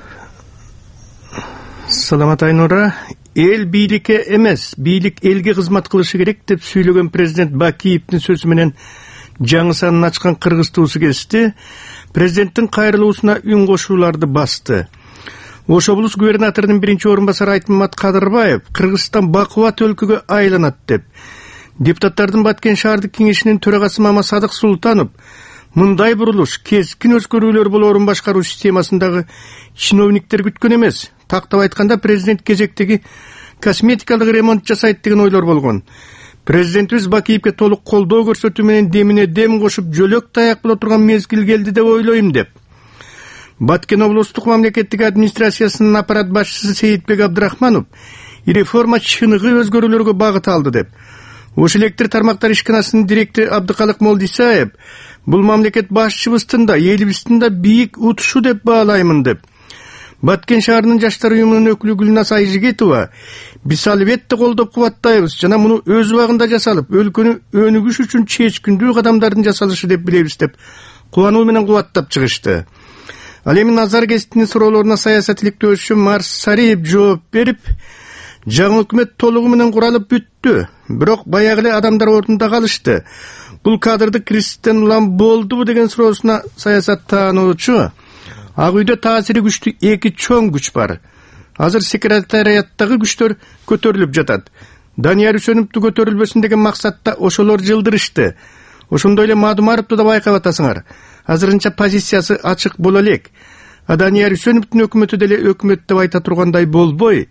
Саламат Айнура. Эл бийликке эмес, бийлик элге кызмат кылышы керек деп сүйлөгөн президент Бакиевдин сөзү менен жаңы санын ачкан Кыргыз туусу кести. Президенттин кайрылуусуна үн кошууларды басты. Ош облус губернаторунун биринчи орун басары Айтмамат Кадырбаев Кыргызстан бакубат өлкөгө айланат деп. Депутаттардын Баткен шаардык кеңешинин төрагасы Мама Садык Султанов мындай бурулуш кескин өзгөрүүлөр болоорун башкаруу системасындагы чиновниктер күткөн эмес. Тактап айтканда президент кезектеги косметикалык ремонт жасайт деген ойлор болгон. Президентибиз Бакиевге толук колдоо көрсөтүү менен демине дем кошуп жөлөк таяк боло турган мезгил келди деп ойлойм деп. Баткен облустук мамлекеттик администрациясынын аппарат башчысы Сейитбек Абдрахманов реформа чыныгы өзгөрүүлөргө багыт алды деп. Ош электр тармактар ишканасынын директору Абдыкалык Молдисаев бул мамлекет башчыбыздын да элибиздин да бийик утушу деп баалаймын деп. Баткен шаарынын жаштар уюмунун өкүлү Гүлназ Айжигетова биз албетте колдоп кубаттайбыз жана муну өз убагында жасалып, өлкөнү өнүгүш үчүн чечкиндүү кадамдардын жасалышы деп билебиз деп кубануу менен кубаттап чыгышты. Ал эми Назар Гестинин суроолоруна саясат иликтөөчүсү Марс Сариев жооп берип, жаңы өкмөт толугу менен куралып бүттү, бирок баягы эле адамдар ордунда калышты. Бул кадрды Кристен улам болдубу деген суроосуна саясаттануучу Ак үйдө таасири күчтүү эки чоң күч бар. Азыр секретарияттагы күчтөр көтөрүлүп жатат. Данияр Үсөновду көтөрүлбөсүн деген максатта ошолор жылдырышты. Ошондой эле Мадумаровду да байкап атасыңар. Азырынча позициясы ачык боло элек. А Данияр Үсөновдун өкмөтү деле өкмөт деп айта тургандай болбой,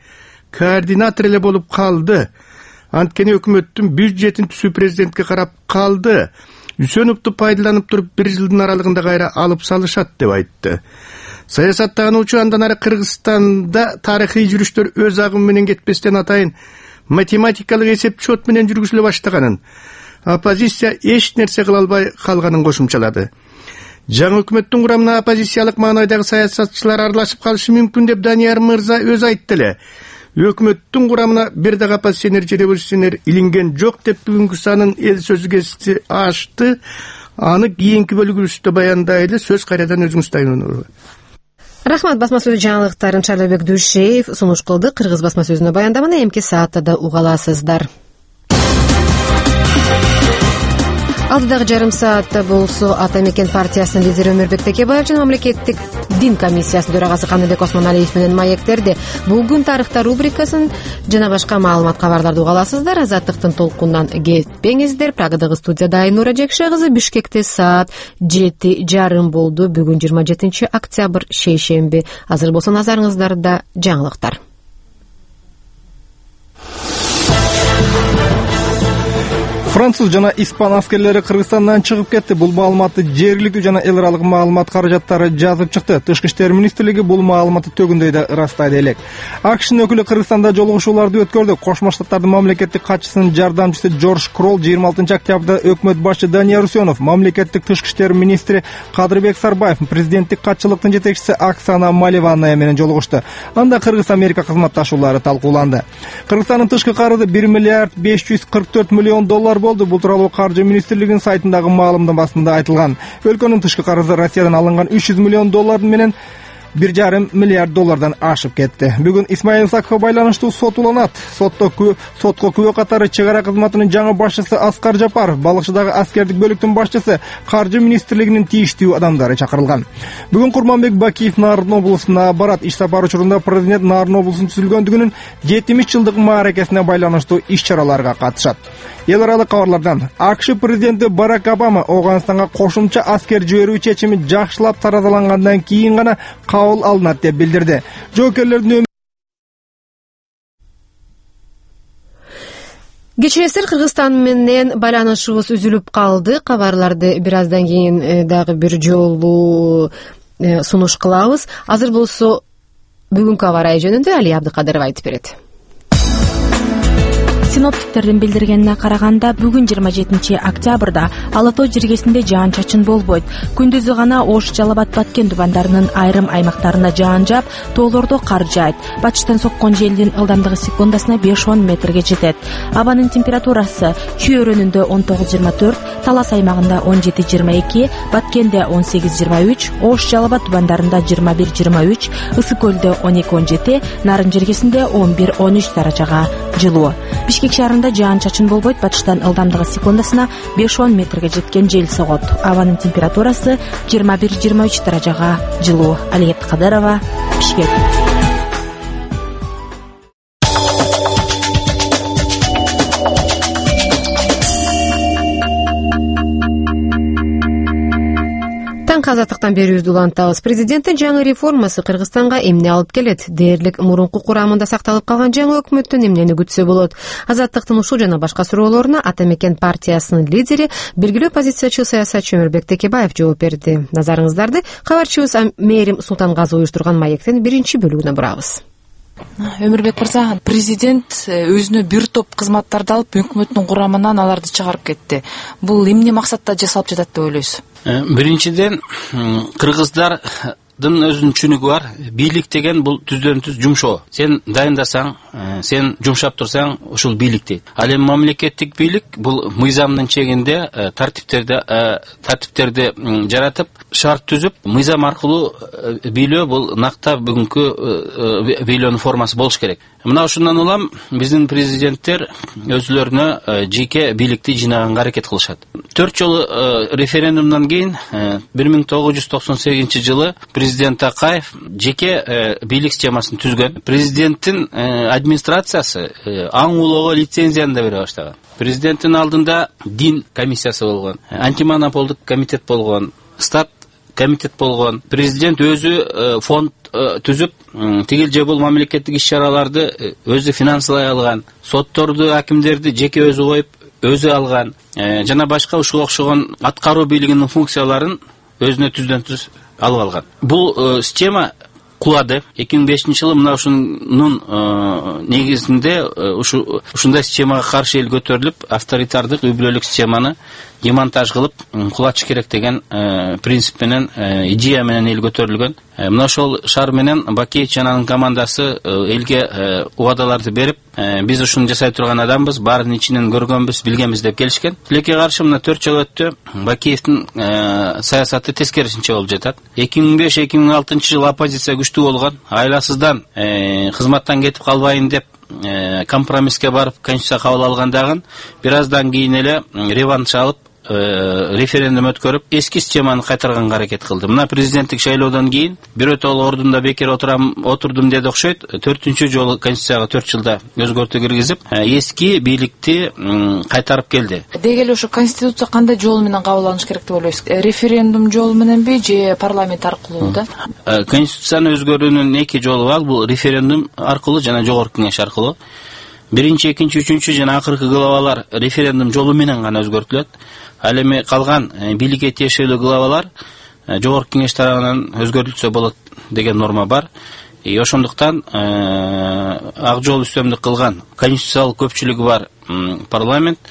координатор эле болуп калды. Анткени өкмөттүн бюджетин түзүү президентке карап калды. Үсөновду пайдаланып туруп бир жылдын аралыгында кайра алып салышат деп айтты. Саясаттануучу андан ары Кыргызстанда тарыхый жүрүштөр өз агымы менен кетпестен атайын математикалык эсеп чот менен жүргүзүлө баштаганын, оппозиция эч нерсе кыла албай калганын кошумчалады. Жаңы өкмөттүн курамына оппозициялык маанайдагы саясатчылар аралашып калышы мүмкүн деп Данияр мырза өзү айтты эле. Өкмөттүн курамына бир дагы оппозиционер же революционер илинген жок деп бүгүнкү санын эл сөзү кести ашты. Аны кийинки бөлүгүбүздө баяндайлы. Сөз кайрадан өзүңүз тайынууга. Рахмат. Басма сөз жаңылыктарын Чарлыбек Дүйшеев сунуш кылды. Кыргыз басма сөзүнө баяндаманы эмки саатта да уга аласыздар. Алдыдагы жарым саатта болсо Ата Мекен партиясынын лидери Өмүрбек Текебаев жана мамлекеттик дин комиссиясынын төрагасы Каныбек Осмоналиев менен маектерди. Бүгүн тарыхта рубрикасын жана башка маалымат кабарларды уга аласыздар. Азаттыктын толкундан кетпеңиздер. Прагадагы студияда Айнура Жекше кызы, Бишкекте саат жети жарым болду. Бүгүн жыйырма жетинчи октябрь шейшемби. Азыр болсо назарыңыздарда жаңылыктар. Француз жана испан аскерлери Кыргызстандан чыгып кетти. Бул маалыматты жергиликтүү жана эл аралык маалымат каражаттары жазып чыкты. Тышкы иштер министрлиги бул маалыматты төгүндөй да ырастайды элек. АКШнын өкүлү Кыргызстанда жолугушууларды өткөрдү. Кошмо Штаттардын мамлекеттик катчысынын жардамчысы Джордж Кролл жыйырма алтынчы октябрда өкмөт башчы Данияр Усенов, мамлекеттик тышкы иштер министри Кадырбек Сарбаев, президенттик катчылыктын жетекчиси Оксана Маливанная менен жолугушту. Анда Кыргыз-Америка кызматташуулары талкууланды. Кыргызстандын тышкы карызы бир миллиард беш жүз кырк төрт миллион доллар болду. Бул тууралуу Каржы министрлигинин сайтындагы маалымдамасында айтылган. Өлкөнүн тышкы карызы Россиядан алынган үч жүз миллион доллар менен бир жарым миллиард доллардан ашып кетти. Бүгүн Исмаил Сакова байланыштуу сот уланат. Сотто сотко күбө катары чек ара кызматынын жаңы башчысы Аскар Жапаров, балыкчыдагы аскердик бөлүктүн башчысы, Каржы министрлигинин тийиштүү адамдары чакырылган. Бүгүн Курманбек Бакиев Нарын облусуна барат. Иш сапары учурунда президент Нарын облусунун түзүлгөндүгүнүн жетимиш жылдык мааракесине байланыштуу иш-чараларга катышат. Эл аралык кабарлардан АКШ президенти Барак Обама Афганистанга кошумча аскер жиберүү чечими жакшылап таразалангандан кийин гана кабыл алынат деп билдирди. Жоокерлердин Кечиресиздер, Кыргызстан менен байланышыбыз үзүлүп калды. Кабарларды бир аздан кийин дагы бир жолу сунуш кылабыз. Азыр болсо бүгүнкү аба ырайы жөнүндө Алия Абдыкадырова айтып берет. Синоптиктердин билдиргенине караганда бүгүн жыйырма жетинчи октябрда Ала тоо жергесинде жаан-чачын болбойт. Күндүзү гана Ош, Жалал Абад, Баткен тубандарынын айрым аймактарында жаан жаап, тоолордо кар жаайт. Батыштан соккон желдин ылдамдыгы секундасына беш он метрге жетет. Абанын температурасы Чүй өрөөнүндө он тогуз жыйырма төрт, Талас аймагында он жети жыйырма эки, Баткенде он сегиз жыйырма үч, Ош, Жалал Абад тубандарында жыйырма бир жыйырма үч, Ысык көлдө он эки он жети, Нарын жергесинде он бир он үч даражага жылуу. Бишкек шаарында жаан-чачын болбойт. Батыштан ылдамдыгы секундасына беш он метрге жеткен жел согот. Абанын температурасы жыйырма бир жыйырма үч даражага жылуу. Алия Абдыкадырова, Бишкек. Азаттыктан берүүбүздү улантабыз. Президенттин жаңы реформасы Кыргызстанга эмне алып келет? Дээрлик мурунку курамында сакталып калган жаңы өкмөттөн эмнени күтсө болот? Азаттыктын ушул жана башка суроолоруна Ата Мекен партиясынын лидери, белгилүү оппозициячы саясатчы Өмүрбек Текебаев жооп берди. Назарыңыздарды кабарчыбыз Мээрим Султангазы уюштурган маектин биринчи бөлүгүнө бурабыз. Өмүрбек мырза, президент өзүнө бир топ кызматтарды алып өкмөттүн курамынан аларды чыгарып кетти. Бул эмне максатта жасалып жатат деп ойлойсуз? Биринчиден, кыргыздардын өзүнүн түшүнүгү бар. Бийлик деген бул түздөн түз жумшоо. Сен дайындасаң, сен жумшап турсаң, ушул бийлик дейт. Ал эми мамлекеттик бийлик бул мыйзамдын чегинде тартиптерди тартиптерди жаратып, шарт түзүп, мыйзам аркылуу бийлөө бул накта бүгүнкү бийлөөнүн формасы болуш керек. Мына ушундан улам биздин президенттер өзүлөрүнө жеке бийликти жыйнаганга аракет кылышат. төрт жолу референдумдан кийин бир миң тогуз жүз токсон сегизинчи жылы президент Акаев жеке бийлик схемасын түзгөн. Президенттин администрациясы аң улоого лицензияны да бере баштаган. Президенттин алдында дин комиссиясы болгон, антимонополдук комитет болгон, стат комитет болгон. Президент өзү фонд түзүп, тигил же бул мамлекеттик иш-чараларды өзү финансылай алган, сотторду, акимдерди жеке өзү коюп, өзү алган, жана башка ушуга окшогон аткаруу бийлигинин функцияларын өзүнө түздөн түз алып алган. Бул система кулады. эки миң бешинчи жылы мына ушунун негизинде ушу ушундай системага каршы эл көтөрүлүп, авторитардык үй бүлөлүк системаны демонтаж кылып кулатыш керек деген принцип менен, идея менен эл көтөрүлгөн. Мына ошол шаар менен Бакиев жана анын командасы элге убадаларды берип, биз ушуну жасай турган адамбыз, баарын ичинен көргөнбүз, билгенбиз деп келишкен. Тилекке каршы мына төрт жыл өттү, Бакиевдин саясаты тескерисинче болуп жатат. эки миң беш эки миң алтынчы жылы оппозиция күчтүү болгон, айласыздан кызматтан кетип калбайын деп компромисске барып конституция кабыл алгандагы бир аздан кийин эле реванш алып, референдум өткөрүп, эски системаны кайтарганга аракет кылды. Мына президенттик шайлоодон кийин бирөөтө ордунда бекер отурам, отурдум деди окшойт. төртүнчү жолу конституцияга төрт жылда өзгөртүү киргизип, эски бийликти кайтарып келди. Деги эле ошо конституция кандай жол менен кабыл алыныш керек деп ойлойсуз? Референдум жолу мененби же парламент аркылуу да? Конституцияны өзгөрүүнүн эки жолу бар. Бул референдум аркылуу жана жогорку кеңеш аркылуу. Биринчи, экинчи, үчүнчү жана акыркы главалар референдум жолу менен гана өзгөртүлөт. Ал эми калган бийликке тиешелүү главалар жогорку кеңеш тарабынан өзгөртүлсө болот деген норма бар. И ошондуктан ак жол үстөмдүк кылган конституциялык көпчүлүгү бар парламент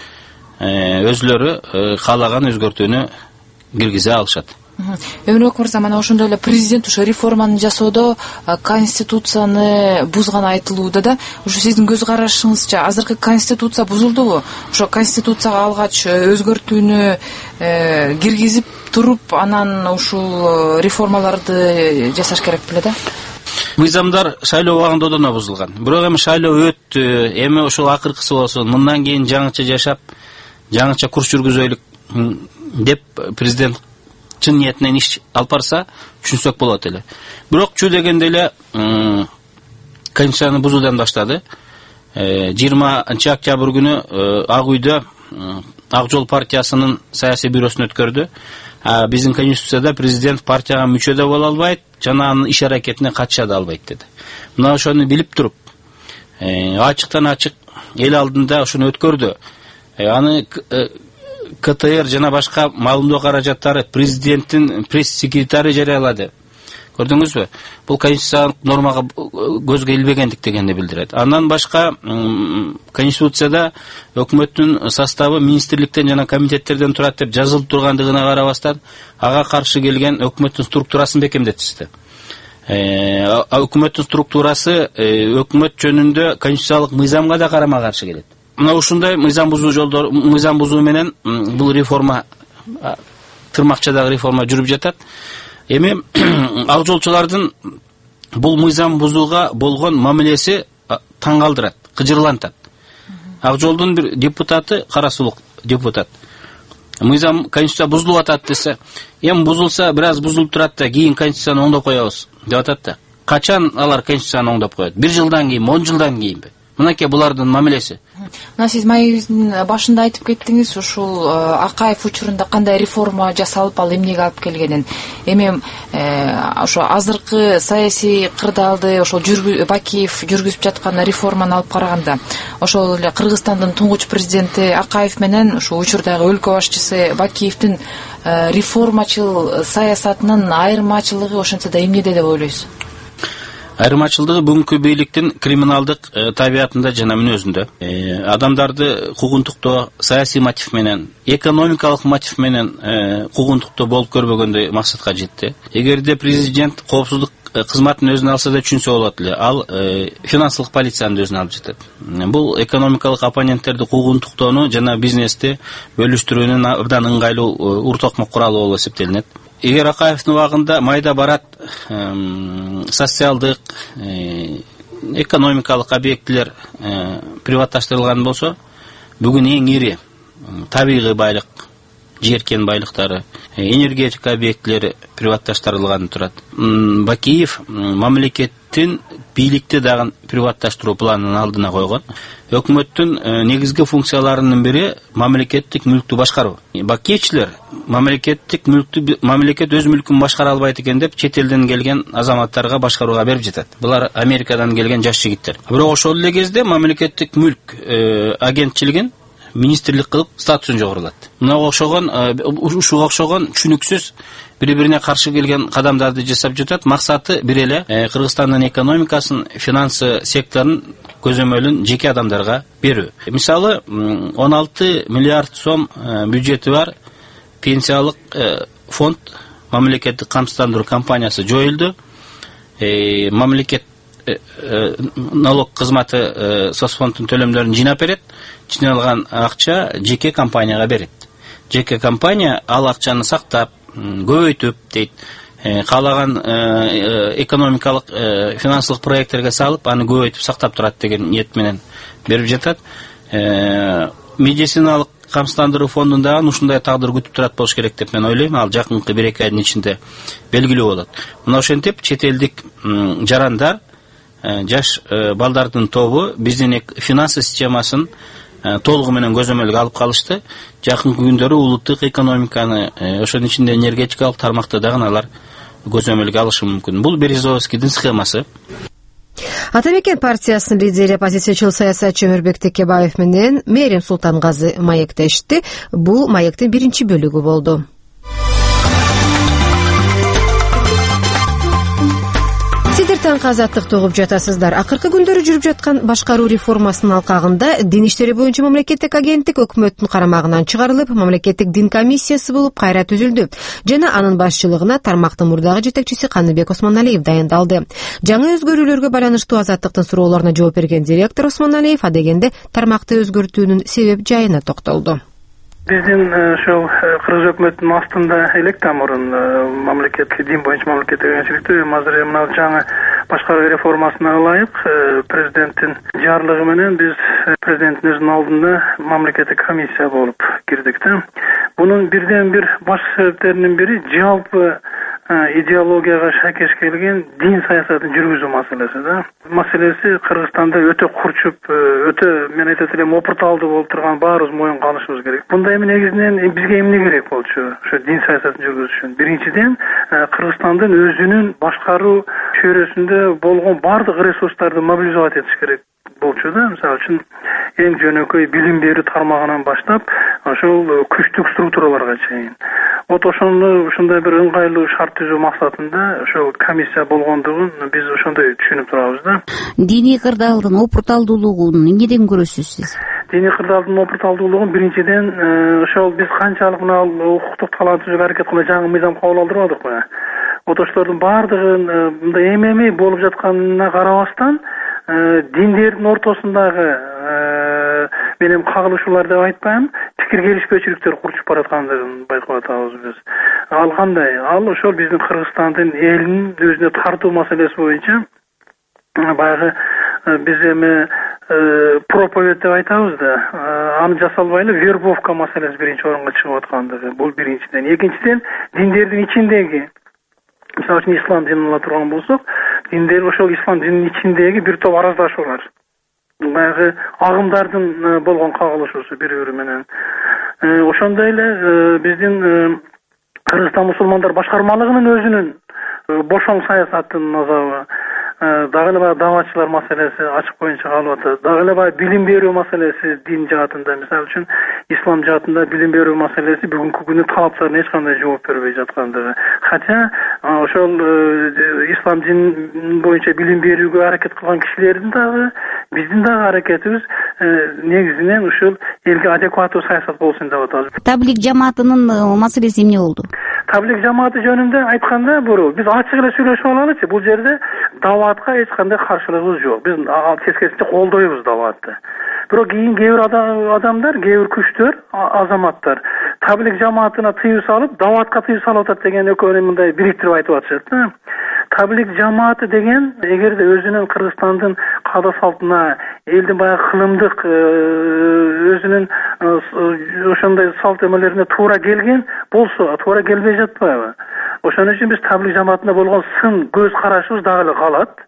өзүлөрү каалаган өзгөртүүнү киргизе алышат. Өмүрбек мырза, мана ошондой эле президент ошо реформаны жасоодо конституцияны бузганы айтылууда да. Ушу сиздин көз карашыңызча азыркы конституция бузулдубу? Ошо конституцияга алгач өзгөртүүнү киргизип туруп, анан ушул реформаларды жасаш керек беле да? Мыйзамдар шайлоо убагында одоно бузулган. Бирок эми шайлоо өттү, эми ошол акыркысы болсун, мындан кийин жаңыча жашап, жаңыча курс жүргүзөйлүк деп президент чын ниетинен иш алып барса, түшүнсөк болот эле. Бирок чу дегенде эле конституцияны бузуудан баштады. жыйырманчы октябрь күнү Ак үйдө Ак жол партиясынын саясий бюросун өткөрдү. Биздин конституцияда президент партияга мүчө да боло албайт, жана анын иш аракетине катыша да албайт деди. Мына ошону билип туруп, ачыктан ачык эл алдында ошону өткөрдү. Аны КТР жана башка маалымдоо каражаттары президенттин пресс-секретары жарыялады. Көрдүңүзбү? Бул конституциялык нормага көзгө илбегендик дегенди билдирет. Андан башка конституцияда өкмөттүн составы министрликтен жана комитеттерден турат деп жазылып тургандыгына карабастан, ага каршы келген өкмөттүн структурасын бекемдетишти. Өкмөттүн структурасы өкмөт жөнүндө конституциялык мыйзамга да карама-каршы келет. Мына ушундай мыйзам бузуу жолдор, мыйзам бузуу менен бул реформа, тырмакчадагы реформа жүрүп жатат. Эми ак жолчулардын бул мыйзам бузууга болгон мамилеси таң калтырат, кыжырлантат. Ак жолдун бир депутаты, кара сулук депутат, мыйзам конституция бузулуп атат десе, эми бузулса бир аз бузулуп турат да, кийин конституцияны оңдоп коебуз деп атат да. Качан алар конституцияны оңдоп коет? бир жылдан кийин, он жылдан кийинби? Мынакей булардын мамилеси. Мына сиз маегиздин башында айтып кеттиңиз, ушул Акаев учурунда кандай реформа жасалып, ал эмнеге алып келгенин. Эми ошо азыркы саясий кырдаалды ошол Бакиев жүргүзүп жаткан реформаны алып караганда, ошол эле Кыргызстандын туңгуч президенти Акаев менен ушул учурдагы өлкө башчысы Бакиевдин реформачыл саясатынын айырмачылыгы ошентсе да эмнеде деп ойлойсуз? Айырмачылыгы бүгүнкү бийликтин криминалдык табиятында жана мүнөзүндө. Адамдарды куугунтуктоо саясий мотив менен, экономикалык мотив менен куугунтуктоо болуп көрбөгөндөй максатка жетти. Эгерде президент коопсуздук кызматын өзүнө алса да түшүнсө болот эле, ал финансылык полицияны өзүнө алып жатат. Бул экономикалык оппоненттерди куугунтуктоону жана бизнести бөлүштүрүүнүн абдан ыңгайлуу уртокмок куралы болуп эсептелинет. Эгер Акаевдин убагында майда барат социалдык, экономикалык объектилер приватташтырылган болсо, бүгүн эң ири табигый байлык, жер кен байлыктары, энергетика объектилери приватташтырылган турат. Бакиев мамлекеттин бийликти дагы приватташтыруу планын алдына койгон. Өкмөттүн негизги функцияларынын бири мамлекеттик мүлктү башкаруу. Кээчилер мамлекеттик мүлктү мамлекет өз мүлкүн башкара албайт экен деп чет элден келген азаматтарга башкарууга берип жатат. Булар Америкадан келген жаш жигиттер. Бирок ошол эле кезде мамлекеттик мүлк агентчилигин министрлик кылып статусун жогорулат. Мына окшогон ушуга окшогон түшүнүксүз бири-бирине каршы келген кадамдарды жасап жатат. Максаты бир эле Кыргызстандын экономикасын, финансы секторун көзөмөлүн жеке адамдарга берүү. Мисалы, он алты миллиард сом бюджети бар пенсиялык фонд мамлекеттик камсыздандыруу компаниясы жоюлду. Мамлекет налог кызматы соцфонддун төлөмдөрүн жыйнап берет. Жыйналган акча жеке компанияга берет. Жеке компания ал акчаны сактап, көбөйтүп дейт, каалаган экономикалык финансылык проекттерге салып, аны көбөйтүп сактап турат деген ниет менен берип жатат. Медициналык камсыздандыруу фондунда ушундай тагдыр күтүп турат болуш керек деп мен ойлойм. Ал жакынкы бир эки айдын ичинде белгилүү болот. Мына ошентип чет элдик жарандар, жаш балдардын тобу биздин финансы системасын толугу менен көзөмөлгө алып калышты. Жакынкы күндөрү улуттук экономиканы, ошонун ичинде энергетикалык тармакты дагы алар көзөмөлгө алышы мүмкүн. Бул Березовскийдин схемасы. Ата мекен партиясынын лидери оппозициячыл саясатчы Өмүрбек Текебаев менен Мээрим Султангазы маектешти. Бул маектин биринчи бөлүгү болду. Сидер таңкы азаттыкты угуп жатасыздар. Акыркы күндөрү жүрүп жаткан башкаруу реформасынын алкагында дин иштери боюнча мамлекеттик агенттик өкмөттүн карамагынан чыгарылып, мамлекеттик дин комиссиясы болуп кайра түзүлдү. Жана анын башчылыгына тармактын мурдагы жетекчиси Каныбек Осмоналиев дайындалды. Жаңы өзгөрүүлөргө байланыштуу азаттыктын суроолоруна жооп берген директор Осмоналиев адегенде тармакты өзгөртүүнүн себеп жайына токтолду. Биздин ошол Кыргыз өкмөтүнүн астында элек да мурун мамлекеттик дин боюнча мамлекеттик агенттикти азыр мына жаңы башкаруу реформасына ылайык президенттин жарлыгы менен биз президенттин өзүнүн алдында мамлекеттик комиссия болуп кирдик да. Бунун бирден бир баш себептеринин бири жалпы идеологияга шайкеш келген дин саясатын жүргүзүү маселеси да. Маселеси Кыргызстанда өтө курчуп, өтө мен айтат элем опурталдуу болуп турган баарыбыз моюнга алышыбыз керек. Бундай эми негизинен бизге эмне керек болчу? Ошо дин саясатын жүргүзүш үчүн. Биринчиден, Кыргызстандын өзүнүн башкаруу чөйрөсүндө болгон бардык ресурстарды мобилизовать этиш керек болчу да. Мисалы үчүн эң жөнөкөй билим берүү тармагынан баштап, ошол күчтүк структураларга чейин. Вот ошону ушундай бир ыңгайлуу шарт түзүү максатында ошол комиссия болгондугун биз ошондой түшүнүп турабыз да. Диний кырдаалдын опурталдуулугун эмнеден көрөсүз сиз? Диний кырдаалдын опурталдуулугун биринчиден ошол биз канчалык мына укуктук талап түзүүгө аракет кылып жаңы мыйзам кабыл алдырбадыкпы? Вот ошолордун баардыгын мындай эми болуп жатканына карабастан диндердин ортосундагы мен эми кагылышуулар деп айтпайм, пикир келишпөөчүлүктөр курчуп бараткандыгын байкап атабыз биз. Ал кандай? Ал ошол биздин Кыргызстандын элин өзүнө тартуу маселеси боюнча баягы биз эми проповедь деп айтабыз да, аны жасалбай эле вербовка маселеси биринчи орунга чыгып аткандыгы. Бул биринчиден. Экинчиден, диндердин ичиндеги, мисалы үчүн ислам динин ала турган болсок, диндер ошол ислам дининин ичиндеги бир топ араздашуулар. Баягы агымдардын болгон кагылышуусу бири-бири менен. Ошондой эле биздин Кыргызстан мусулмандар башкармалыгынын өзүнүн бошоң саясатынын азабы, дагы эле баягы даватчылар маселеси ачык боюнча калып атат. Дагы эле баягы билим берүү маселеси дин жаатында, мисалы үчүн ислам жаатында билим берүү маселеси бүгүнкү күнү талаптарына эч кандай жооп бербей жаткандыгы. Хотя ошол ислам дин боюнча билим берүүгө аракет кылган кишилердин дагы биздин дагы аракетибиз негизинен ушул элге адекваттуу саясат болсун деп атабыз. Таблик жамаатынын маселеси эмне болду? Таблик жамааты жөнүндө айтканда буру биз ачык эле сүйлөшүп алалычы. Бул жерде даватка эч кандай каршылыгыбыз жок. Биз тескерисинче колдойбуз даватты. Бирок кийин кээ бир адамдар, кээ бир күчтөр, азаматтар таблик жамаатына тыюу салып, даватка тыюу салып атат деген экөөнү мындай бириктирип айтып атышат да. Таблик жамааты деген эгерде өзүнүн Кыргызстандын каада салтына, элдин баягы кылымдык өзүнүн ошондой салт эмелерине туура келген болсо, туура келбей жатпайбы? Ошон үчүн биз таблик жамаатына болгон сын көз карашыбыз дагы эле калат.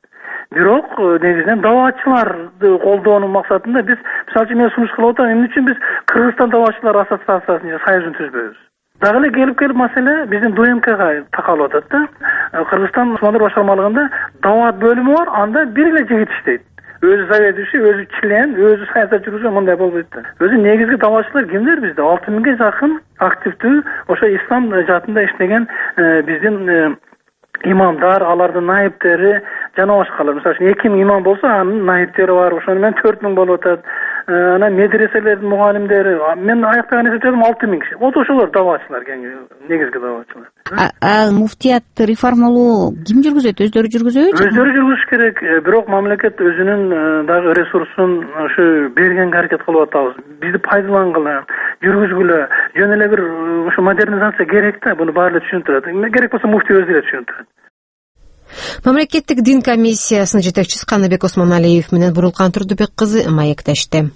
бирок негизинен dabacыларды колдоонун максатында биз мисалы үчүн мен сунуш кылып атам, эмне үчүн биз Кыргызстан dabачылар ассоциациясын же союзун түзбөйбүз? Дагы эле келип келип маселе биздин ДМКга такалып атат да. Кыргызстан Мусулмандар башкармалыгында даба бөлүмү бар, анда бир эле жигит иштейт. Өзү заведующий, өзү член, өзү саясат жүргүзүү, мындай болбойт да. Өзү негизги dabачылар кимдер бизде? алты миңге жакын активдүү ошо ислам жаатында иштеген биздин имамдар, алардын наибтери жана башкалар. Мисалы үчүн эки миң имам болсо, анын наибтери бар, ошону менен төрт миң болуп атат. Анан медреселердин мугалимдери, мен аяктаган эсептедим алты миң киши. Вот ошолор dabачылар, негизги dabачылар. А муфтиятты реформалоо ким жүргүзөт? Өздөрү жүргүзөбү? Өздөрү жүргүзүш керек, бирок мамлекет өзүнүн дагы ресурсун ушу бергенге аракет кылып атабыз. Бизди пайдалангыла, жүргүзгүлө, жөн эле бир ушу модернизация керек да, буну баары эле түшүндүрөт. Керек болсо муфти өзү эле түшүндүрөт. Мамлекеттик дин комиссиясынын жетекчиси Каныбек Осмоналиев менен Бурулкан Турдубек кызы маектешти.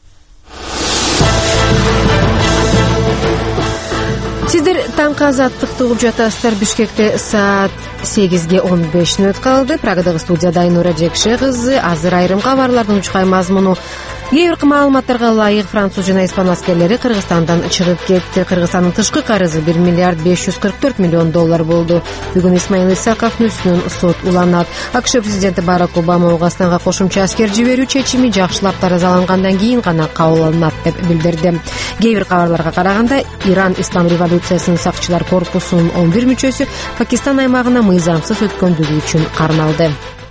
Сиздер таңкы азаттыкты угуп жатасыздар. Бишкекте саат сегизге он беш мүнөт калды. Прагадагы студияда Айнура Жекше кызы. Азыр айрым кабарлардын учкай мазмуну. Кээ бир маалыматтарга ылайык француз жана испан аскерлери Кыргызстандан чыгып кетти. Кыргызстандын тышкы карызы бир миллиард беш жүз кырк төрт миллион доллар болду. Бүгүн Исмаил Исаковдун үстүнөн сот уланат. АКШ президенти Барак Обама Оогастанга кошумча аскер жиберүү чечими жакшылап таразалангандан кийин гана кабыл алынат деп билдирди. Кээ бир кабарларга караганда, Иран Ислам революциясынын сакчылар корпусунун он бир мүчөсү Пакистан аймагына мыйзамсыз өткөндүгү үчүн кармалды.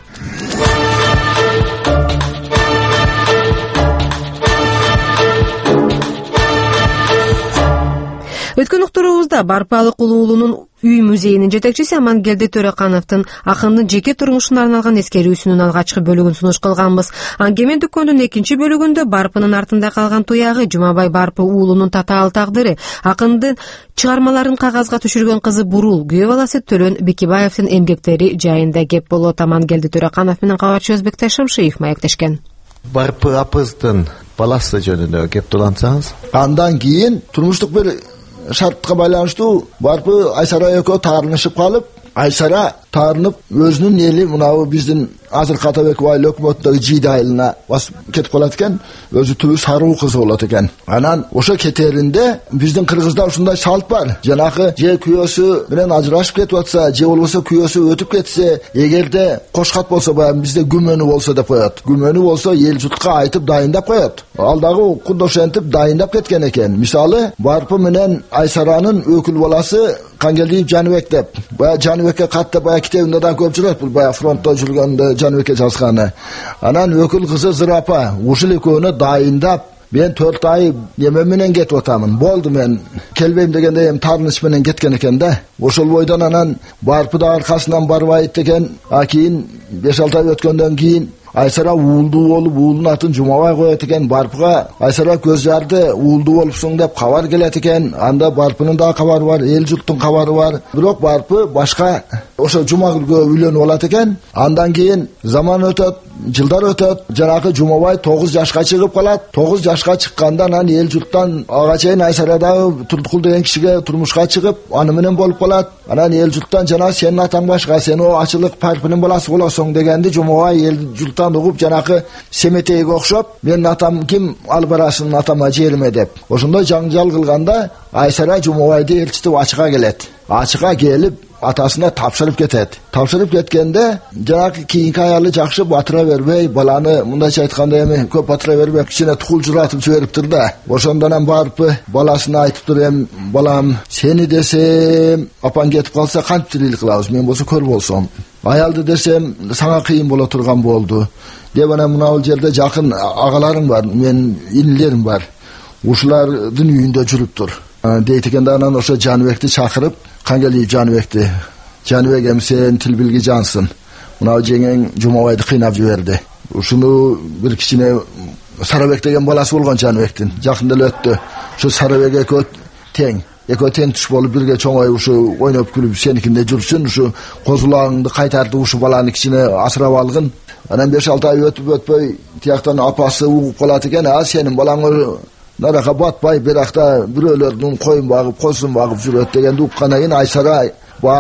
Өткөн уктуруубузда Барпалык улуу уулунун үй музейинин жетекчиси Амангелди Төрөкановдун акындын жеке турмушуна арналган эскерүүсүнүн алгачкы бөлүгүн сунуш кылганбыз. Аңгеме дүкөндүн экинчи бөлүгүндө Барпынын артында калган туягы, Жумабай Барпы уулунун татаал тагдыры, акындын чыгармаларын кагазга түшүргөн кызы Бурул, күйөө баласы Төлөн Бекибаевдин эмгектери жайында кеп болот. Амангелди Төрөканов менен кабарчы Өзбектай Шамшиев маектешкен. Барпы апыздын баласы жөнүндө кеп долансаңыз, андан кийин турмуштук бир шартка байланыштуу Барпы Айсара экөө таарынышып калып, Айсара таарынып өзүнүн эли мынабы биздин азыркы Атабеков айыл өкмөтүндөгү Жийди айылына басып кетип калат экен. Өзү түбү Саруу кызы болот экен. Анан ошо кетеринде биздин Кыргызда ушундай салт бар. Жанагы же күйөөсү менен ажырашып кетип атса, же болбосо күйөөсү өтүп кетсе, эгерде кошкат болсо, баягы бизде күмөнү болсо деп коет. Күмөнү болсо эл журтка айтып дайындап коет. Ал дагы кудош антип дайындап кеткен экен. Мисалы, Барпы менен Айсаранын өкүл баласы Кангелдиев Жаныбек деп. Баягы Жаныбекке катты баягы китебинде да көп жүрөт. Бул баягы фронтто жүргөндө Жаныбекке жазганы. Анан өкүл кызы Зырапа ушул экөөнү дайындап, мен төрт ай неме менен кетип атамын. Болду, мен келбейм дегенде эми таарыныш менен кеткен экен да. Ошол бойдон анан Барпы да аркасынан барбайт экен. А кийин беш алты ай өткөндөн кийин Айсара уулдуу болуп, уулдун атын Жумабай коет экен. Барпыга Айсара көз жарды, уулдуу болупсуң деп кабар келет экен. Анда Барпынын да кабары бар, эл журттун кабары бар. Бирок Барпы башка ошо Жумагүлгө үйлөнүп алат экен. Андан кийин заман өтөт, жылдар өтөт. Жанагы Жумабай тогуз жашка чыгып калат. тогуз жашка чыкканда анан эл журттан ага чейин Айсара дагы Турдукул деген кишиге турмушка чыгып, аны менен болуп калат. Анан эл журттан жана сенин атаң башка, сен о ачылык Барпынын баласы болосуң дегенди Жумабай эл журттан угуп, жанагы Семетейге окшоп, менин атам ким, ал барасың атама жериме деп. Ошондой жаңжал кылганда Айсара Жумабайды элчитип ачыга келет. Ачыга келип атасына тапшырып кетет. Тапшырып кеткенде жанагы кийинки аялы жакшы батыра бербей, баланы мындайча айтканда эми көп батыра бербей, кичине тукул журатып жибериптир да. Ошондон Барпы баласына айтыптыр, эми балам, сени десем апаң кетип калса кантип тирилик кылабыз, мен болсо көр болсом. Аялды десем сага кыйын боло турган болду. Деп анан мына жерде жакын агаларым бар, мен инилерим бар. Ушулардын үйүндө жүрүптүр. Дейт экен да, анан ошо Жаныбекти чакырып, Кангелдиев Жаныбекти, Жаныбек эми сен тил билги жансың. Мына жеңең Жумабайды кыйнап жиберди. Ушуну бир кичине Сарабек деген баласы болгон Жаныбектин жакында эле өттү. Ушу Сарабек экөө тең. Экөө тең туш болуп бирге чоңоюп ушу ойноп күлүп сеникинде жүрсүн, ушу козулагыңды кайтарды, ушу баланы кичине асырап алгын. Анан беш алты ай өтүп өтпөй тияктан апасы угуп калат экен. А сенин балаң нарака батпай, биракта бирөөлөрдүн коюн багып, козун багып жүрөт дегенди уккандан кийин Айсара барып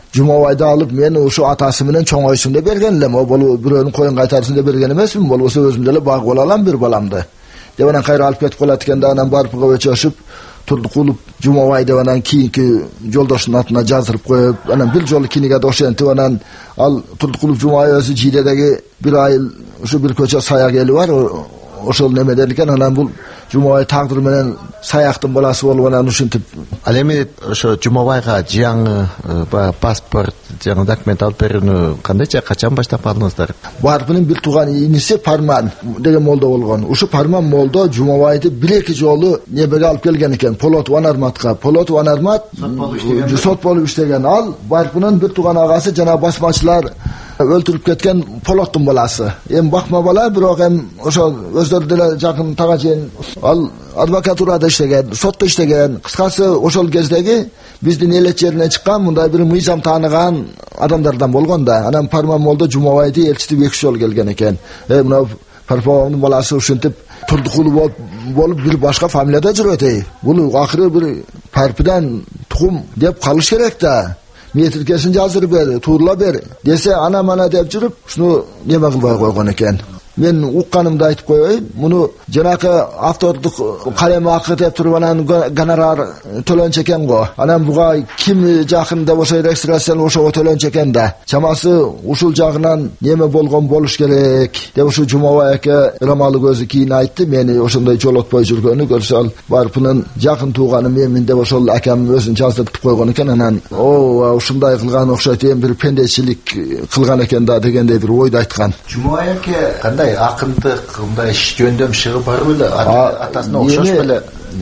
Жумабайды алып мен ошо атасы менен чоңойсун деп берген элем. О болу бирөөнүн коюн кайтарсын деп берген эмесмин. Болбосо өзүм деле багып алам бир баламды. Деп анан кайра алып кетип калат экен да, анан барып өчөшүп Турдукулов Жумабай деп анан кийинки жолдошунун атына жаздырып коюп, анан бир жолу киниге да ошентип анан ал Турдукулов Жумабай өзү Жидедеги бир айыл ушу бир көчө саяк эли бар. Ошол немеден экен, анан бул Жумабай тагдыр менен саяктын баласы болуп анан ушинтип. Ал эми ошо Жумабайга жаңы паспорт, жаңы документ алып берүүнү кандайча качан баштап алдыңыздар? Барпынын бир тууган иниси Парман деген молдо болгон. Ушу Парман молдо Жумабайды бир эки жолу небеге алып келген экен, Полот Ванарматка. Полот Ванармат сот болуп иштеген. Ал Барпынын бир тууган агасы жана басмачылар өлтүрүп кеткен Полоттун баласы. Эми бакма бала, бирок эми ошо өздөрү деле жакын тагажен. Ал адвокатурада иштеген, сотто иштеген. Кыскасы ошол кездеги биздин элет жерине чыккан мындай бир мыйзам тааныган адамдардан болгон да. Анан Парман молдо Жумабайды элчитип эки жолу келген экен. Э мына Парпановдун баласы ушинтип Турдукулов болуп бир башка фамилияда жүрөт эй. Бул акыры бир Парпидан тукум деп калыш керек да. Метркесин жаздырып бер, турла бер десе ана мана деп жүрүп, ушуну неме кылбай койгон экен. Мен укканымды айтып коеюн. Муну жанакы автордук калем акы деп туруп анан гонорар төлөнчү экен го. Анан буга ким жакын деп ошо регистрацияны ошого төлөнчү экен да. Чамасы ушул жагынан неме болгон болуш керек деп ушу Жумабай аке Рамалы көзү кийин айтты. Мени ошондой жолотпой жүргөнү көрсө ал Барпынын жакын тууганы менмин деп ошол акам өзүн жаздыртып койгон экен. Анан о ушундай кылган окшойт, эми бир пендечилик кылган экен да дегендей бир ойду айткан. Жумабай аке кандай акындык, мындай жөндөм чыгып бар беле? Атасына окшош беле?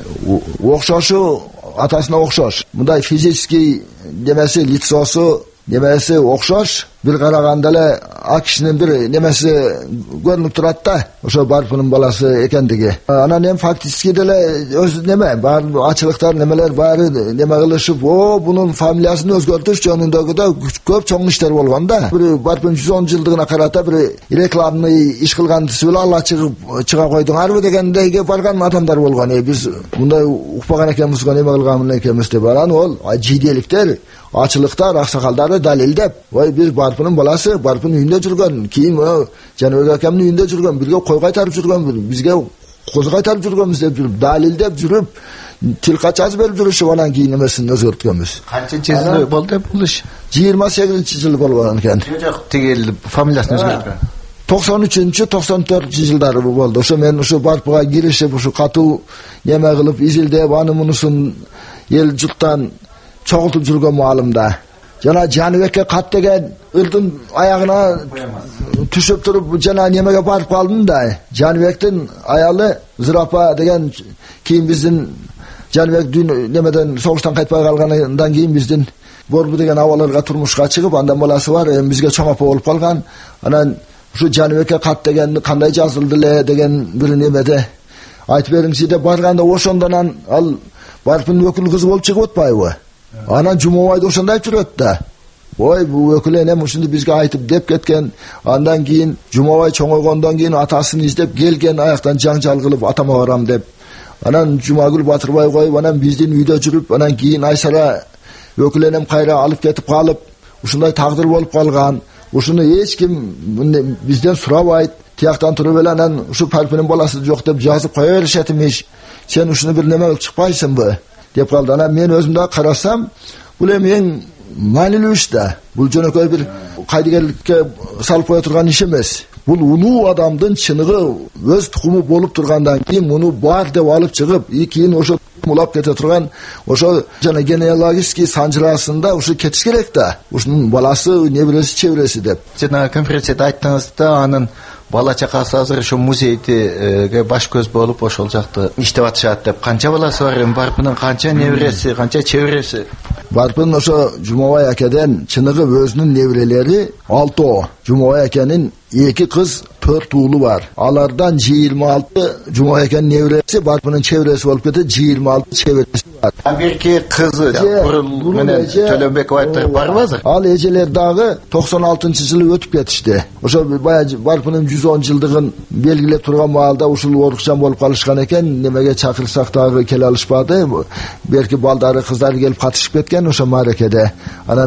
Окшошу атасына окшош. Мындай физический немеси, лицосу немеси окшош. Бир караганда эле а кишинин бир немеси көрүнүп турат да. Ошо Барпынын баласы экендиги. Анан эми фактически деле өз неме бар ачылыктар немелер баары неме кылышып, о бунун фамилиясын өзгөртүш жөнүндөгү да көп чоң иштер болгон да. Бир Барпын жүз он жылдыгына карата бир рекламный иш кылган десибеле алла чыгып чыга койдуңарбы дегендейге барган адамдар болгон. Э биз мындай укпаган экенбиз го, неме кылган экенбиз деп. Анан ол жиделиктер, ачылыктар, аксакалдары далилдеп, ой биз Барпынын баласы, Барпын үйүндө жүргөн, кийин Жаныбек акамдын үйүндө жүргөн, бирге кой кайтарып жүргөн, бизге коз кайтарып жүргөнбүз деп жүрүп, далилдеп жүрүп, тилка жазып берип жүрүшүп, анан кийин эмесин өзгөрткөнбүз. Канчынчы жыл болду бул иш? жыйырма сегизинчи жыл болгон экен. Жок, тигил фамилиясын өзгөрткөн. токсон үчүнчү токсон төртүнчү жылдары болду. Ошо мен ушу Барпыга киришип, ушу катуу неме кылып, изилдеп, аны мунусун эл жуттан чогултуп жүргөн маалымда. Жана Жаныбекке кат деген өлдүн аягына түшүп туруп жана немеге барып калдым да. Жаныбектин аялы Зырапа деген кийин биздин Жаныбек дүйнө немеден согуштан кайтпай калгандан кийин биздин Борбу деген абаларга турмушка чыгып, андан баласы бар, эми бизге чоң апа болуп калган. Анан ушу Жаныбекке кат деген кандай жазылды эле деген бир немеде айтып бериңчи деп барганда ошондон ал Барпынын өкүл кызы болуп чыгып атпайбы? Анан Жумабайды ошондой жүрөт да. Ой, бул өкүл энем ушунду бизге айтып деп кеткен. Андан кийин Жумабай чоңойгондон кийин атасын издеп келген, аяктан жаңжал кылып атама барам деп. Анан Жумагүл Батырбай коюп, анан биздин үйдө жүрүп, анан кийин Айсара өкүл энем кайра алып кетип калып, ушундай тагдыр болуп калган. Ушуну эч ким бизден сурабайт. Тияктан туруп эле анан ушу Парпинин баласы жок деп жазып кое беришет имиш. Сен ушуну бир неме кылып чыкпайсыңбы? Деп калды. Анан мен өзүм да карасам, бул эми эң маанилүү иш да. Бул жөнөкөй бир кайдыгерликке салып кое турган иш эмес. Бул улуу адамдын чыныгы өз тукуму болуп тургандан кийин муну бар деп алып чыгып, и кийин ошо улап кете турган ошо жана генеалогический санжырасында ушу кетиш керек да. Ушунун баласы, небереси, чебереси деп. Жана конференцияда айттыңыз да, анын бала чакасы азыр ошо музейге баш көз болуп ошол жакта иштеп атышат деп. Канча баласы бар эми Барпынын, канча небереси, канча чебереси? Барпын ошо Жумабай акеден чыныгы өзүнүн неберелери алтоо. Жумабай акенин эки кыз, төрт уулу бар. Алардан жыйырма алты Жумабай акенин небереси, Барпынын чебереси болуп кетти, жыйырма алты чебереси бар. Америка кызы Бурул менен Төлөнбеков айтыр барбы азыр? Ал эжелер дагы токсон алтынчы жылы өтүп кетишти. Ошо баягы Барпынын жүз он жылдыгын белгилеп турган маалда ушул оорукчан болуп калышкан экен, немеге чакырсак дагы келе алышпады. Берки балдары, кыздары келип катышып кеткен ошо мааракеде. Анан бир эки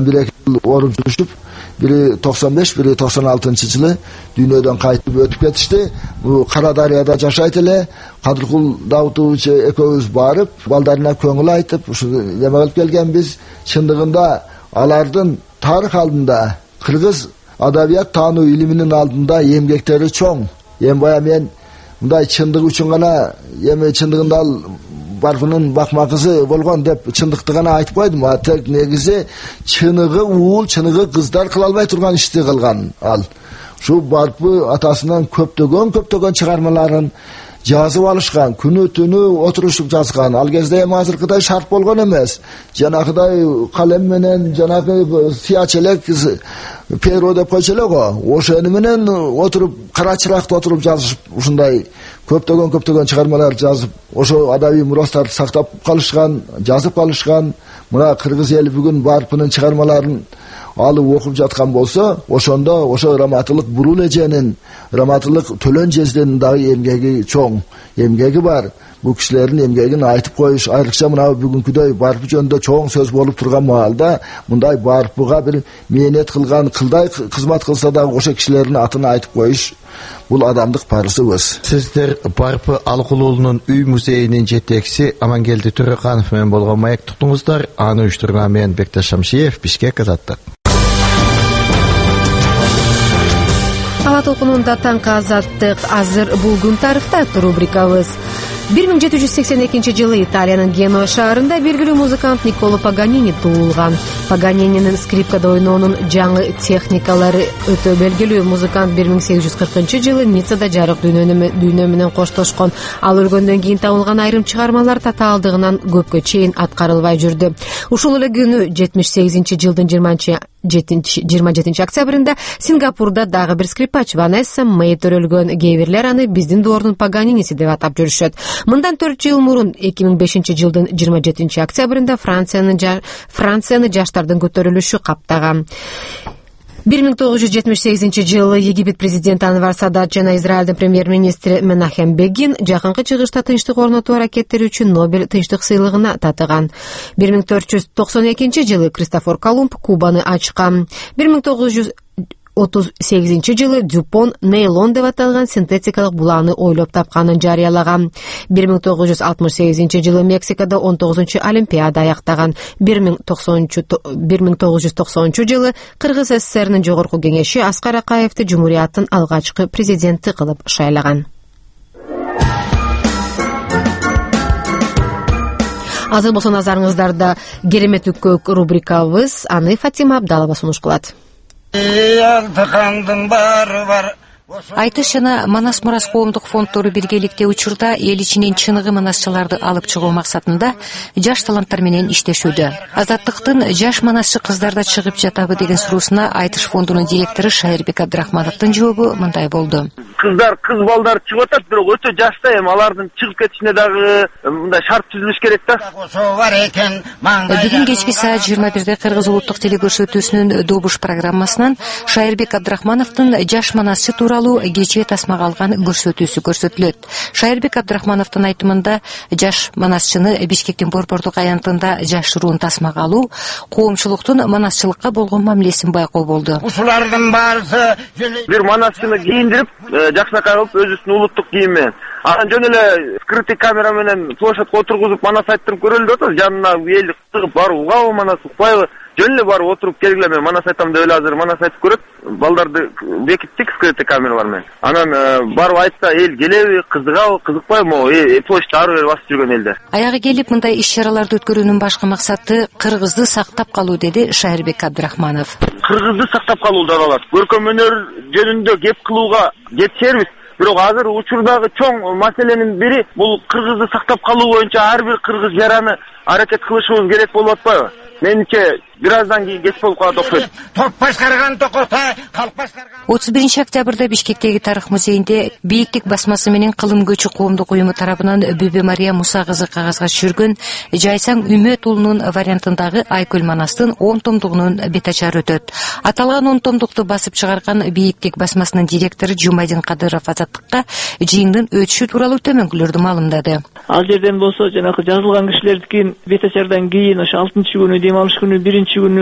орун жүрүшүп, бири токсон беш, бири токсон алтынчы жылы дүйнөдөн кайтып өтүп кетишти. Бул Кара Дарыяда жашайт эле. Кадыркул Даутович экөөбүз барып, балдарына көңүл айтып, ушу эме кылып келгенбиз. Чындыгында алардын тарых алдында, кыргыз адабият таануу илиминин алдында эмгектери чоң. Эми бая мен мындай чындык үчүн гана, эми чындыгында ал Барпынын бакма кызы болгон деп чындыкты гана айтып койдум. А тек негизи чыныгы уул, чыныгы кыздар кыла албай турган ишти кылган ал. Ушу Барпы атасынан көптөгөн көптөгөн чыгармаларын жазып алышкан, күнү түнү отурушуп жазган. Ал кезде эми азыркыдай шарт болгон эмес. Жанагыдай калем менен, жанагы сыячелек перо деп койчу эле го. Ошону менен отуруп, кара чыракта отуруп жазышып, ушундай көптөгөн көптөгөн чыгармалар жазып, ошо адабий мурастарды сактап калышкан, жазып калышкан. Мына кыргыз эли бүгүн Барпынын чыгармаларын алып окуп жаткан болсо, ошондо ошо Раматылык Бурул эженин, Раматылык Төлөн жезденин дагы эмгеги чоң, эмгеги бар. Бул кишилердин эмгегин айтып коюш, айрыкча мына бүгүнкүдөй Барпы жөнүндө чоң сөз болуп турган маалда, мындай Барпыга бир мээнет кылган, кылдай кызмат кылса дагы ошо кишилердин атын айтып коюш, бул адамдык парызы өз. Сиздер Барпы Алкул уулунун үй музейинин жетекчиси Амангелди Төрөканов менен болгон маектуктуңуздар. Аны уюштурган мен Бекташ Шамшиев, Бишкек, Азаттык. Ала толкунунда таңкы Азаттык. Азыр бул күн тарыхта рубрикабыз. бир миң жети жүз сексен экинчи жылы Италиянын Генуа шаарында белгилүү музыкант Никколо Паганини туулган. Паганинин скрипкада ойноонун жаңы техникалары өтө белгилүү. Музыкант бир миң сегиз жүз кыркынчы жылы Ниццада жарык дүйнө менен коштошкон. Ал өлгөндөн кийин табылган айрым чыгармалар татаалдыгынан көпкө чейин аткарылбай жүрдү. Ушул эле күнү жетимиш сегизинчи жылдын жыйырма жетинчи октябрында Сингапурда дагы бир скрипач Ванесса Мэй төрөлгөн. Кээ бирлер аны биздин доордун Паганиниси деп атап жүрүшөт. Мындан төрт жыл мурун эки миң бешинчи жылдын жыйырма жетинчи октябрында Франциянын Францияны жаштардын көтөрүлүшү каптаган. бир миң тогуз жүз жетимиш сегизинчи жылы Египет президенти Анвар Садат жана Израилдин премьер-министри Менахем Бегин жакынкы чыгышта тынчтык орнотуу аракеттери үчүн Нобель тынчтык сыйлыгына татыган. бир миң төрт жүз токсон экинчи жылы Кристофор Колумб Кубаны ачкан. бир миң тогуз жүз отуз сегизинчи жылы Дюпон нейлон деп аталган синтетикалык буланы ойлоп тапканын жарыялаган. бир миң тогуз жүз алтымыш сегизинчи жылы Мексикада он тогузунчу Олимпиада аяктаган. бир миң тогуз жүз токсонунчу жылы Кыргыз СССРнын жогорку кеңеши Аскар Акаевди Жумурияттын алгачкы президенти кылып шайлаган. Азыр болсо назарыңыздарда керемет үкөк рубрикабыз, аны Фатима Абдалова сунуш кылат. Айтыш жана Манас Мурас коомдук фонддору биргеликте учурда эл ичинен чыныгы манасчыларды алып чыгуу максатында жаш таланттар менен иштешүүдө. Азаттыктын жаш манасчы кыздарда чыгып жатабы деген суроосуна Айтыш фондунун директору Шайырбек Абдрахмановдун жообу мындай болду. Кыздар, кыз балдар чыгып атат, бирок өтө жашта эми алардын чыгып кетишине дагы мындай шарт түзүлүш керек да. Бүгүн кечки саат жыйырма бирде Кыргыз улуттук телекөрсөтүүсүнүн добуш программасынан Шайырбек Абдрахмановдун жаш манасчы тууралуу кечээ тасмага алган көрсөтүүсү көрсөтүлөт. Шайырбек Абдрахмановдун айтымында жаш манасчыны Бишкектин Борбордук аянтында жашыруун тасмага алуу коомчулуктун манасчылыкка болгон мамилесин байкоо болду. Ушулардын баарысы бир манасчыны кийиндирип, жакшынакай кылып өзүбүздүн улуттук кийим менен, анан жөн эле скрытый камера менен площадька отургузуп манас айттырып көрөлү деп атат. Жанына эл кызыгып барып угабы манас укпайбы? Жөн эле барып отуруп келгиле, мен манас айтам деп эле азыр манас айтып көрөт. Балдарды бекиттик скрытый камералар менен. Анан барып айтса, эл келеби, кызыгабы, кызыкпайбы, могу площадь ары бери басып жүргөн элдер. Аягы келип мындай иш-чараларды өткөрүүнүн башкы максаты кыргызды сактап калуу, деди Шайырбек Абдрахманов. Кыргызды сактап калуу да алат. Көркөм өнөр жөнүндө кеп кылууга жетишербиз. Бирок азыр учурдагы чоң маселенин бири бул кыргызды сактап калуу боюнча ар бир кыргыз жараны аракет кылышыбыз керек болуп атпайбы? Менимче бир аздан кийин кеч болуп калат окшойт. Топ башкарган токота, калк башкарган. отуз биринчи октябрда Бишкектеги тарых музейинде Бийиктик басмасы менен Кылым көчү коомдук уюму тарабынан Бүбө Мария Муса кызы кагазга түшүргөн Жайсаң Үмөт уулунун вариантындагы Айкөл Манастын он томдугунун бетачары өтөт. Аталган он томдукту басып чыгарган Бийиктик басмасынын директору Жумайдин Кадыров Азаттыкка жыйындын өтүшү тууралуу төмөнкүлөрдү маалымдады. Ал жерден болсо жанагы жазылган кишилердикин бетачардан кийин ошо алтынчы күнү дем алыш күнү биринчи күнү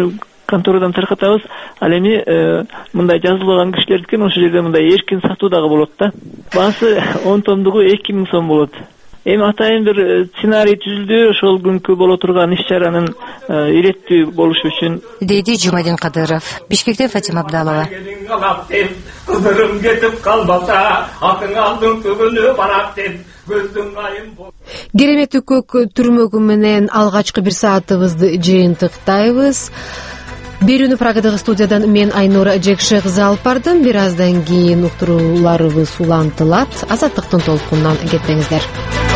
конторадан таркатабыз. Ал эми мындай жазылган кишилердикин ошол жерде мындай эркин сатуу дагы болот да. Баасы он томдугу эки миң сом болот. Эми атайын бир сценарий түзүлдү ошол күнкү боло турган иш чаранын иреттүү болушу үчүн, деди Жумадин Кадыров. Бишкектен Фатима Абдалова. Кызырым кетип калбаса, атың алдың түгүнү барат деп, көздүң айым бол. Кереметтүү көк түрмөгү менен алгачкы бир саатыбызды жыйынтыктайбыз. Берүүнү Прагадагы студиядан мен Айнура Жекшекызы алып бардым. Бир аздан кийин уктурууларыбыз улантылат. Азаттыктын толкунунан кетпеңиздер.